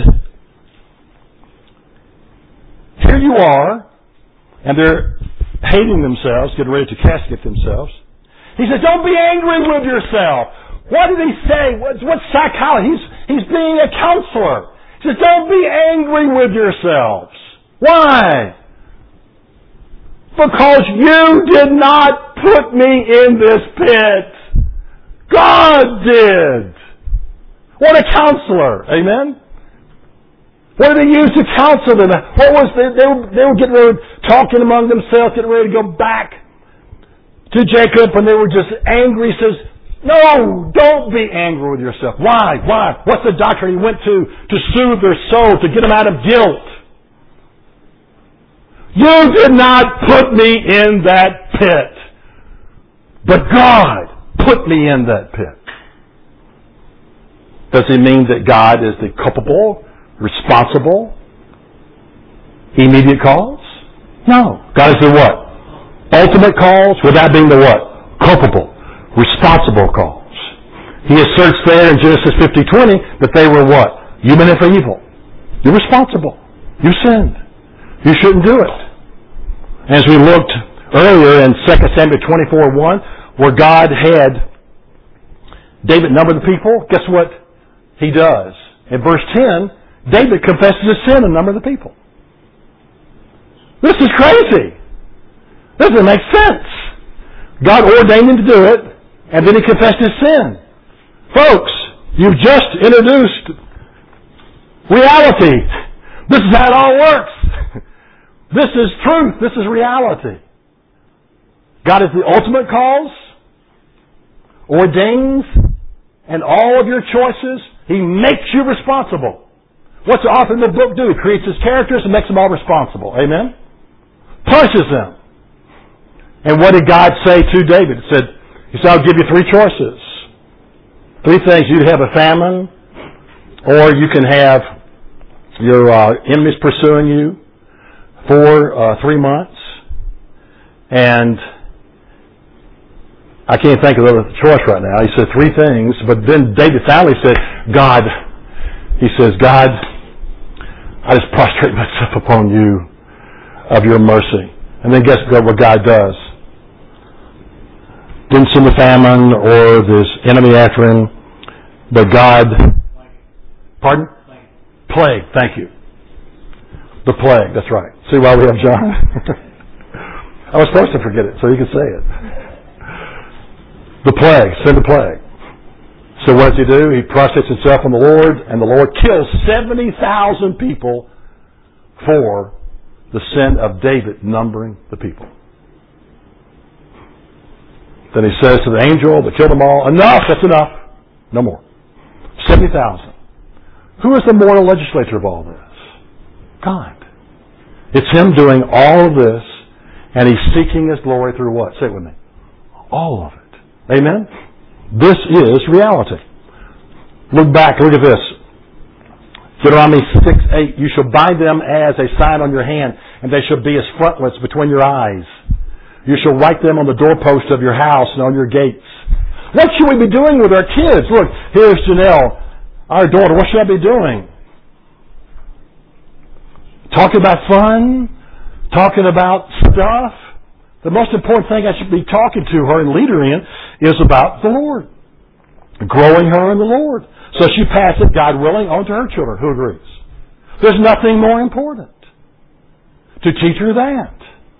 here you are, and they're hating themselves, getting ready to casket themselves. He said, don't be angry with yourself. What did he say? What's psychology? He's being a counselor. He says, don't be angry with yourselves. Why? Because you did not put me in this pit. God did. What a counselor. Amen? What did he use to counsel them? What was they were getting ready, talking among themselves, getting ready to go back to Jacob, and they were just angry. He says, no, don't be angry with yourself. Why? Why? What's the doctrine he went to soothe their soul, to get them out of guilt? You did not put me in that pit, but God put me in that pit. Does it mean that God is the culpable, responsible, immediate cause? No. God is the what? Ultimate cause, without being the what? Culpable, responsible cause. He asserts there in Genesis 50:20 that they were what? You meant it for evil. You're responsible. You sinned. You shouldn't do it. As we looked earlier in 2 Samuel 24:1, where God had David number the people, guess what he does? In verse 10, David confesses his sin and number the people. This is crazy. This doesn't make sense. God ordained him to do it, and then he confessed his sin. Folks, you've just introduced reality. This is how it all works. This is truth. This is reality. God is the ultimate cause, ordains, and all of your choices, he makes you responsible. What's the author of the book do? He creates his characters and makes them all responsible. Amen? Punishes them. And what did God say to David? He said, I'll give you three choices. Three things. You have a famine, or you can have your enemies pursuing you for 3 months. And I can't think of the other choice right now. He said three things, but then David finally said, God, I just prostrate myself upon you of your mercy. And then guess what God does? Didn't send the famine or this enemy after him, but God... Pardon? Plague. Thank you. The plague, that's right. See why we have John? I was supposed to forget it, so you can say it. The plague. Send the plague. So what does he do? He prostrates himself on the Lord, and the Lord kills 70,000 people for the sin of David numbering the people. Then he says to the angel that killed them all, enough, that's enough. No more. 70,000. Who is the moral legislator of all this? God. It's him doing all of this, and he's seeking his glory through what? Say it with me. All of it. Amen? This is reality. Look back, look at this. Deuteronomy 6:8, you shall bind them as a sign on your hand, and they shall be as frontlets between your eyes. You shall write them on the doorpost of your house and on your gates. What should we be doing with our kids? Look, here's Janelle, our daughter. What should I be doing? Talking about fun? Talking about stuff? The most important thing I should be talking to her and lead her in is about the Lord. Growing her in the Lord. So she passes, God willing, on to her children. Who agrees? There's nothing more important to teach her that.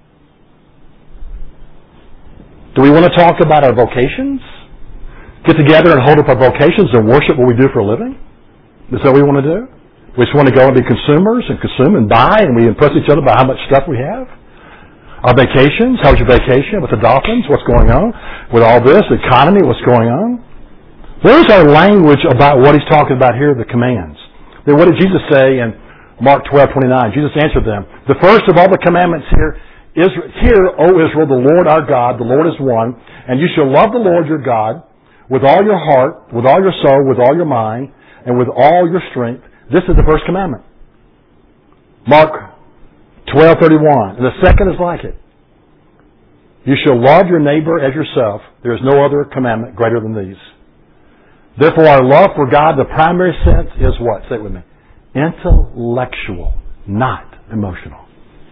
Do we want to talk about our vocations? Get together and hold up our vocations and worship what we do for a living? Is that what we want to do? We just want to go and be consumers and consume and buy, and we impress each other by how much stuff we have? Our vacations, how's your vacation with the Dolphins? What's going on with all this? The economy, what's going on? Where's our language about what he's talking about here, the commands? Then what did Jesus say in Mark 12:29? Jesus answered them, the first of all the commandments here is, hear, O Israel, the Lord our God, the Lord is one, and you shall love the Lord your God with all your heart, with all your soul, with all your mind, and with all your strength. This is the first commandment. Mark 12:31. And the second is like it. You shall love your neighbor as yourself. There is no other commandment greater than these. Therefore, our love for God, the primary sense is what? Say it with me. Intellectual, not emotional.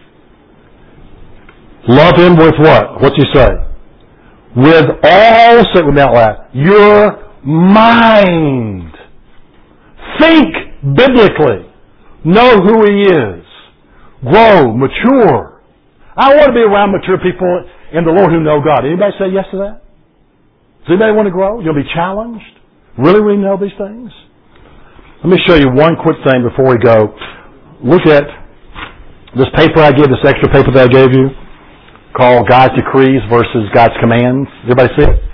Love Him with what? What's He say? With all, say it with me out loud, your mind. Think biblically. Know who He is. Grow, mature. I want to be around mature people in the Lord who know God. Anybody say yes to that? Does anybody want to grow? You'll be challenged? Really know these things? Let me show you one quick thing before we go. Look at this paper I gave, this extra paper that I gave you, called God's Decrees versus God's Commands. Everybody see it?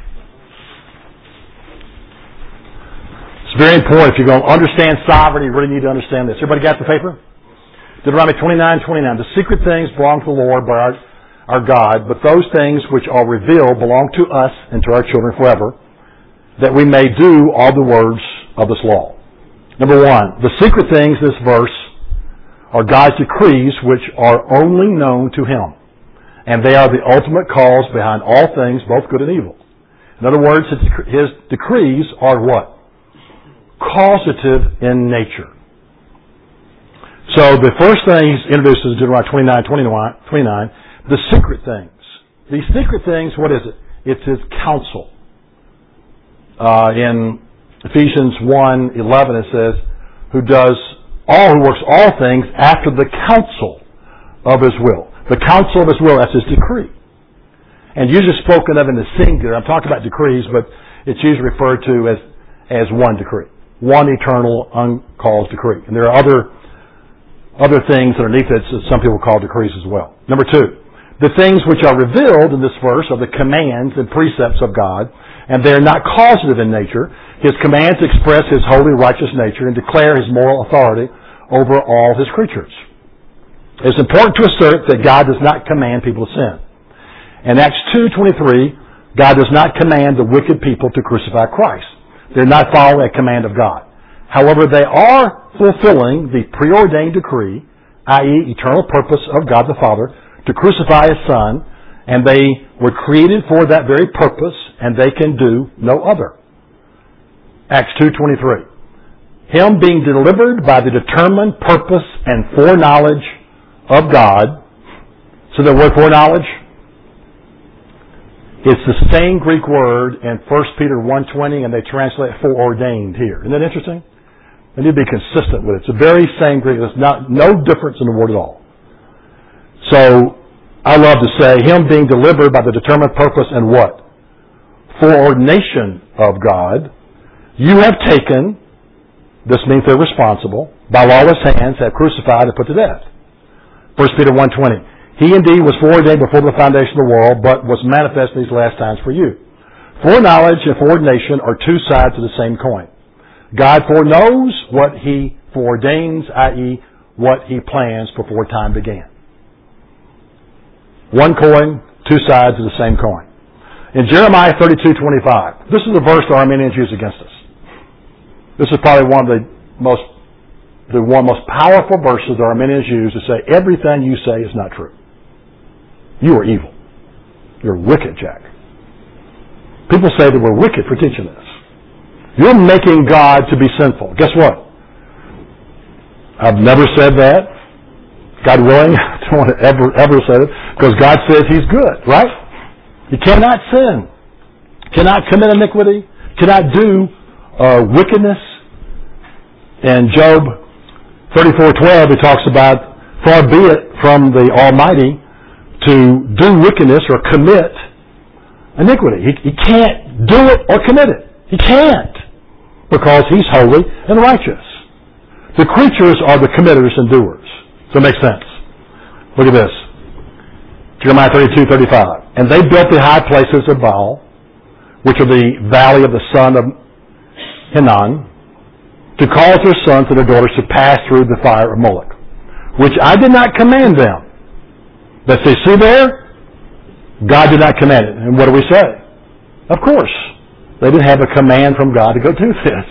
It's very important. If you're going to understand sovereignty, you really need to understand this. Everybody got the paper? Deuteronomy 29:29. The secret things belong to the Lord by our God, but those things which are revealed belong to us and to our children forever, that we may do all the words of this law. Number one, the secret things in this verse are God's decrees which are only known to Him. And they are the ultimate cause behind all things, both good and evil. In other words, His decrees are what? Causative in nature. So the first thing He introduces in Deuteronomy 29, the secret things. These secret things, what is it? It's His counsel. In Ephesians 1:11 it says, who works all things after the counsel of His will. The counsel of His will, that's His decree. And usually spoken of in the singular. I'm talking about decrees, but it's usually referred to as one decree. One eternal, uncaused decree. And there are other things underneath it that some people call decrees as well. Number two, the things which are revealed in this verse are the commands and precepts of God, and they are not causative in nature. His commands express His holy, righteous nature and declare His moral authority over all His creatures. It's important to assert that God does not command people to sin. In Acts 2:23, God does not command the wicked people to crucify Christ. They're not following a command of God. However, they are fulfilling the preordained decree, i.e., eternal purpose of God the Father, to crucify His Son, and they were created for that very purpose, and they can do no other. Acts 2:23. Him being delivered by the determined purpose and foreknowledge of God. So the word foreknowledge, it's the same Greek word in 1 Peter 1:20, and they translate foreordained here. Isn't that interesting? They need to be consistent with it. It's the very same Greek. There's no difference in the word at all. So I love to say, Him being delivered by the determined purpose and what? Foreordination of God. You have taken, this means they're responsible, by lawless hands have crucified and put to death. 1 Peter 1:20. He indeed was foreordained before the foundation of the world, but was manifest in these last times for you. Foreknowledge and foreordination are two sides of the same coin. God foreknows what He foreordains, i.e., what He plans before time began. One coin, two sides of the same coin. In Jeremiah 32:25, this is a verse the Arminians use against us. This is probably one of the most powerful verses the Arminians use to say everything you say is not true. You are evil. You're wicked, Jack. People say that we're wicked for teaching this. You're making God to be sinful. Guess what? I've never said that. God willing, I don't want to ever say it, because God says He's good, right? You cannot sin, cannot commit iniquity, cannot do wickedness. In Job 34:12, he talks about, far be it from the Almighty to do wickedness or commit iniquity. He can't do it or commit it. He can't, because He's holy and righteous. The creatures are the committers and doers. Does that make sense? Look at this. Jeremiah 32:35. And they built the high places of Baal, which are the valley of the son of Hinnom, to cause their sons and their daughters to pass through the fire of Moloch, which I did not command them. But see there? God did not command it. And what do we say? Of course. They didn't have a command from God to go do this.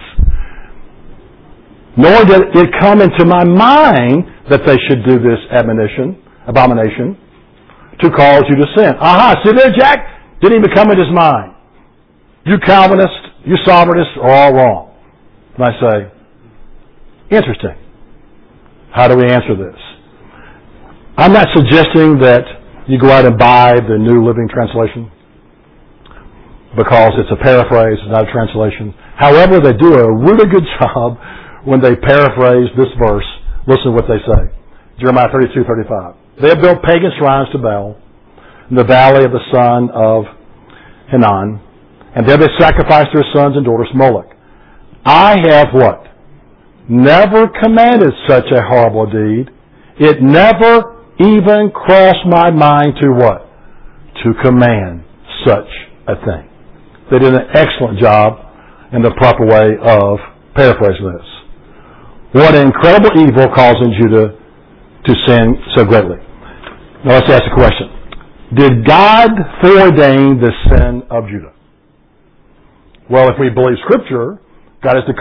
Nor did it come into my mind that they should do this abomination, to cause you to sin. Aha, see there, Jack? Didn't even come into his mind. You Calvinists, you Sovereigntists are all wrong. And I say, interesting. How do we answer this? I'm not suggesting that you go out and buy the New Living Translation, because it's a paraphrase, it's not a translation. However, they do a really good job when they paraphrase this verse. Listen to what they say. Jeremiah 32:35. They have built pagan shrines to Baal in the valley of the son of Hinnom, and there they sacrifice their sons and daughters to Moloch. I have what? Never commanded such a horrible deed. It never even crossed my mind to what? To command such a thing. They did an excellent job in the proper way of paraphrasing this. What incredible evil causing Judah to sin so greatly? Now let's ask the question. Did God foreordain the sin of Judah? Well, if we believe Scripture, God is the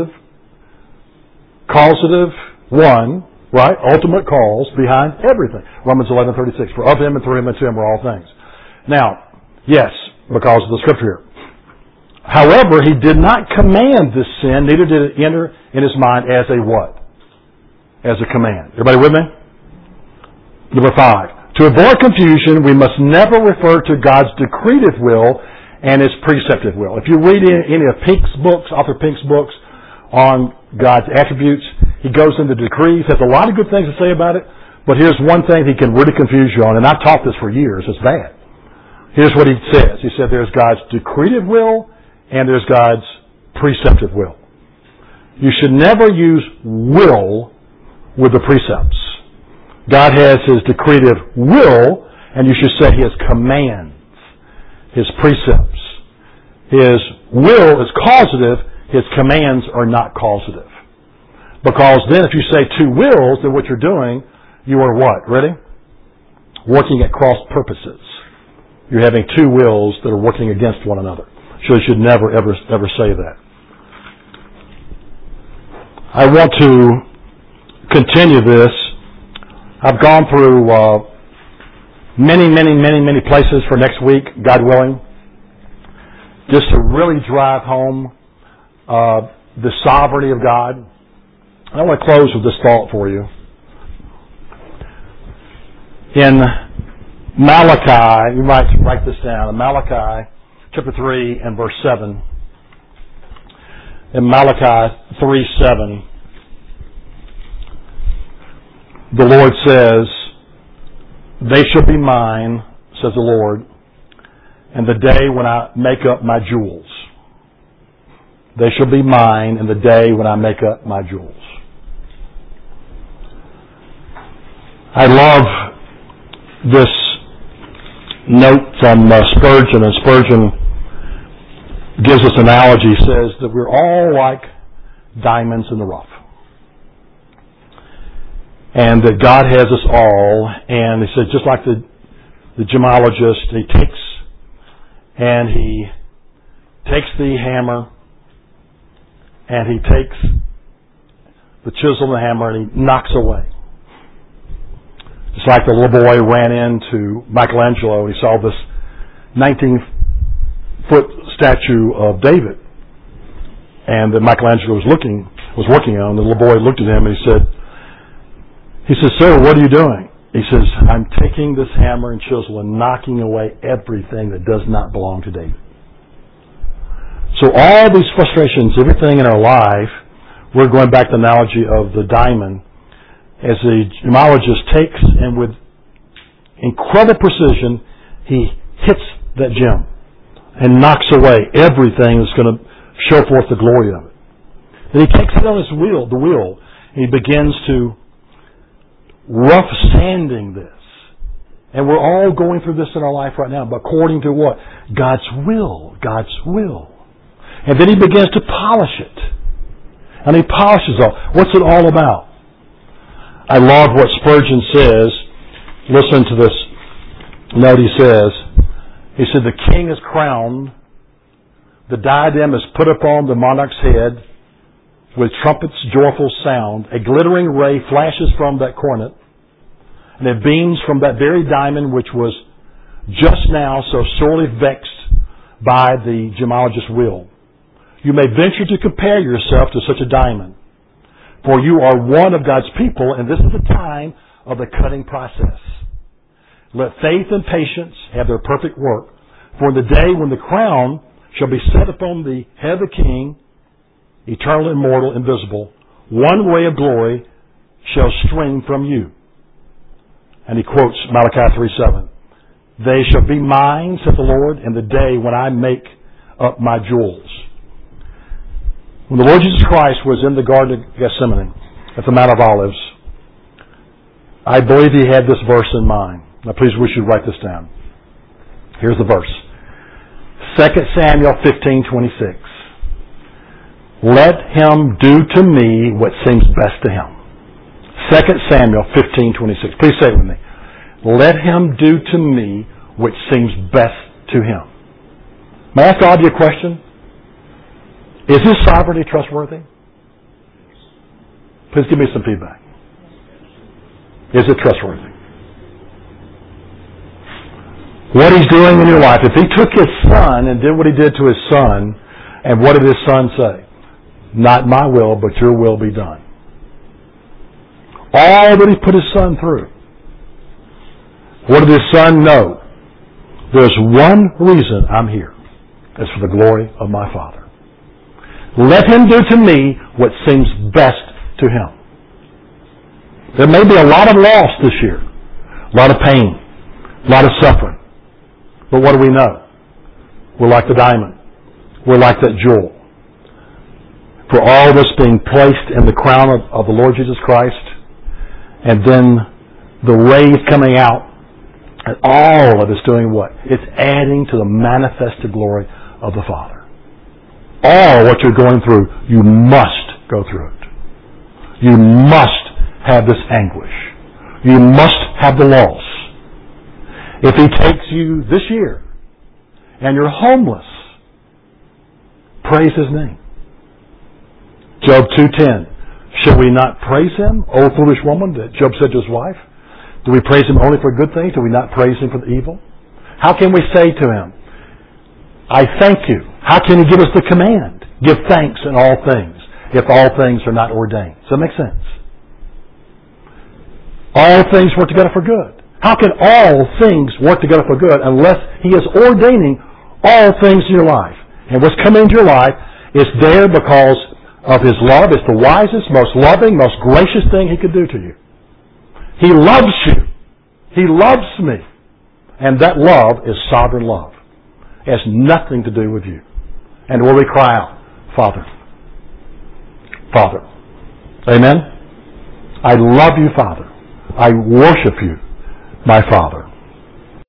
causative one, right? Ultimate cause behind everything. Romans 11:36. For of him and through him and to him are all things. Now, yes, because of the Scripture here. However, he did not command this sin, neither did it enter in his mind as a what? As a command. Everybody with me? Number 5. To avoid confusion, we must never refer to God's decretive will and his preceptive will. If you read any of Author Pink's books on God's attributes, he goes into decrees, has a lot of good things to say about it, but here's one thing he can really confuse you on, and I've taught this for years, it's bad. Here's what he says. He said there's God's decretive will and there's God's preceptive will. You should never use will with the precepts. God has his decretive will, and you should say his commands, his precepts. His will is causative, his commands are not causative. Because then if you say two wills, then what you're doing, you are what? Ready? Working at cross purposes. You're having two wills that are working against one another. So you should never, ever say that. I want to continue this. I've gone through many places for next week, God willing, just to really drive home the sovereignty of God. I want to close with this thought for you. In Malachi, you might write this down, in Malachi chapter 3 and verse 7. In Malachi 3:7, the Lord says, "They shall be mine, says the Lord, in the day when I make up my jewels." They shall be mine in the day when I make up my jewels. I love this note from Spurgeon, and Spurgeon gives us an analogy. He says that we're all like diamonds in the rough. And that God has us all, and he said just like the gemologist, he takes the hammer, and he takes the chisel and the hammer, and he knocks away. It's like the little boy ran into Michelangelo and he saw this 19-foot statue of David, and that Michelangelo was working on. The little boy looked at him and he said, "Sir, what are you doing?" He says, "I'm taking this hammer and chisel and knocking away everything that does not belong to David." So all these frustrations, everything in our life, we're going back to the analogy of the diamond, as the gemologist takes and with incredible precision, he hits that gem and knocks away everything that's going to show forth the glory of it. Then he takes it on his wheel, and he begins to rough sanding this. And we're all going through this in our life right now, but according to what? God's will. God's will. And then he begins to polish it. And he polishes it all. What's it all about? I love what Spurgeon says. Listen to this note he says. He said, "The king is crowned The diadem is put upon the monarch's head with trumpets' joyful sound. A glittering ray flashes from that coronet, and it beams from that very diamond which was just now so sorely vexed by the gemologist's will. You may venture to compare yourself to such a diamond, for you are one of God's people, and this is the time of the cutting process. Let faith and patience have their perfect work, for in the day when the crown shall be set upon the head of the King, eternal, immortal, invisible, one ray of glory shall stream from you. And he quotes Malachi 3:7. They shall be mine, saith the Lord, in the day when I make up my jewels. When the Lord Jesus Christ was in the Garden of Gethsemane at the Mount of Olives, I believe he had this verse in mind. Now please, we should write this down. Here's the verse. 2 Samuel 15:26. Let him do to me what seems best to him. 2 Samuel 15:26. Please say it with me. Let him do to me what seems best to him. May I ask all of you a question? Is his sovereignty trustworthy? Please give me some feedback. Is it trustworthy? What he's doing in your life, if he took his son and did what he did to his son, and what did his son say? Not my will, but your will be done. All that he put his son through. What did his son know? There's one reason I'm here. It's for the glory of my Father. Let him do to me what seems best to him. There may be a lot of loss this year, a lot of pain, a lot of suffering. But what do we know? We're like the diamond. We're like that jewel. For all of us being placed in the crown of the Lord Jesus Christ, and then the rays coming out, and all of it's doing what? It's adding to the manifested glory of the Father. All what you're going through, you must go through it. You must have this anguish. You must have the loss. If he takes you this year and you're homeless, praise his name. Job 2:10. Shall we not praise him, O foolish woman, that Job said to his wife? Do we praise him only for good things? Do we not praise him for the evil? How can we say to him, I thank you? How can he give us the command? Give thanks in all things, if all things are not ordained. Does that make sense? All things work together for good. How can all things work together for good unless he is ordaining all things in your life? And what's coming into your life is there because of his love. It's the wisest, most loving, most gracious thing he could do to you. He loves you. He loves me. And that love is sovereign love. It has nothing to do with you. And where we cry out, Father. Father. Amen? I love you, Father. I worship you, my Father.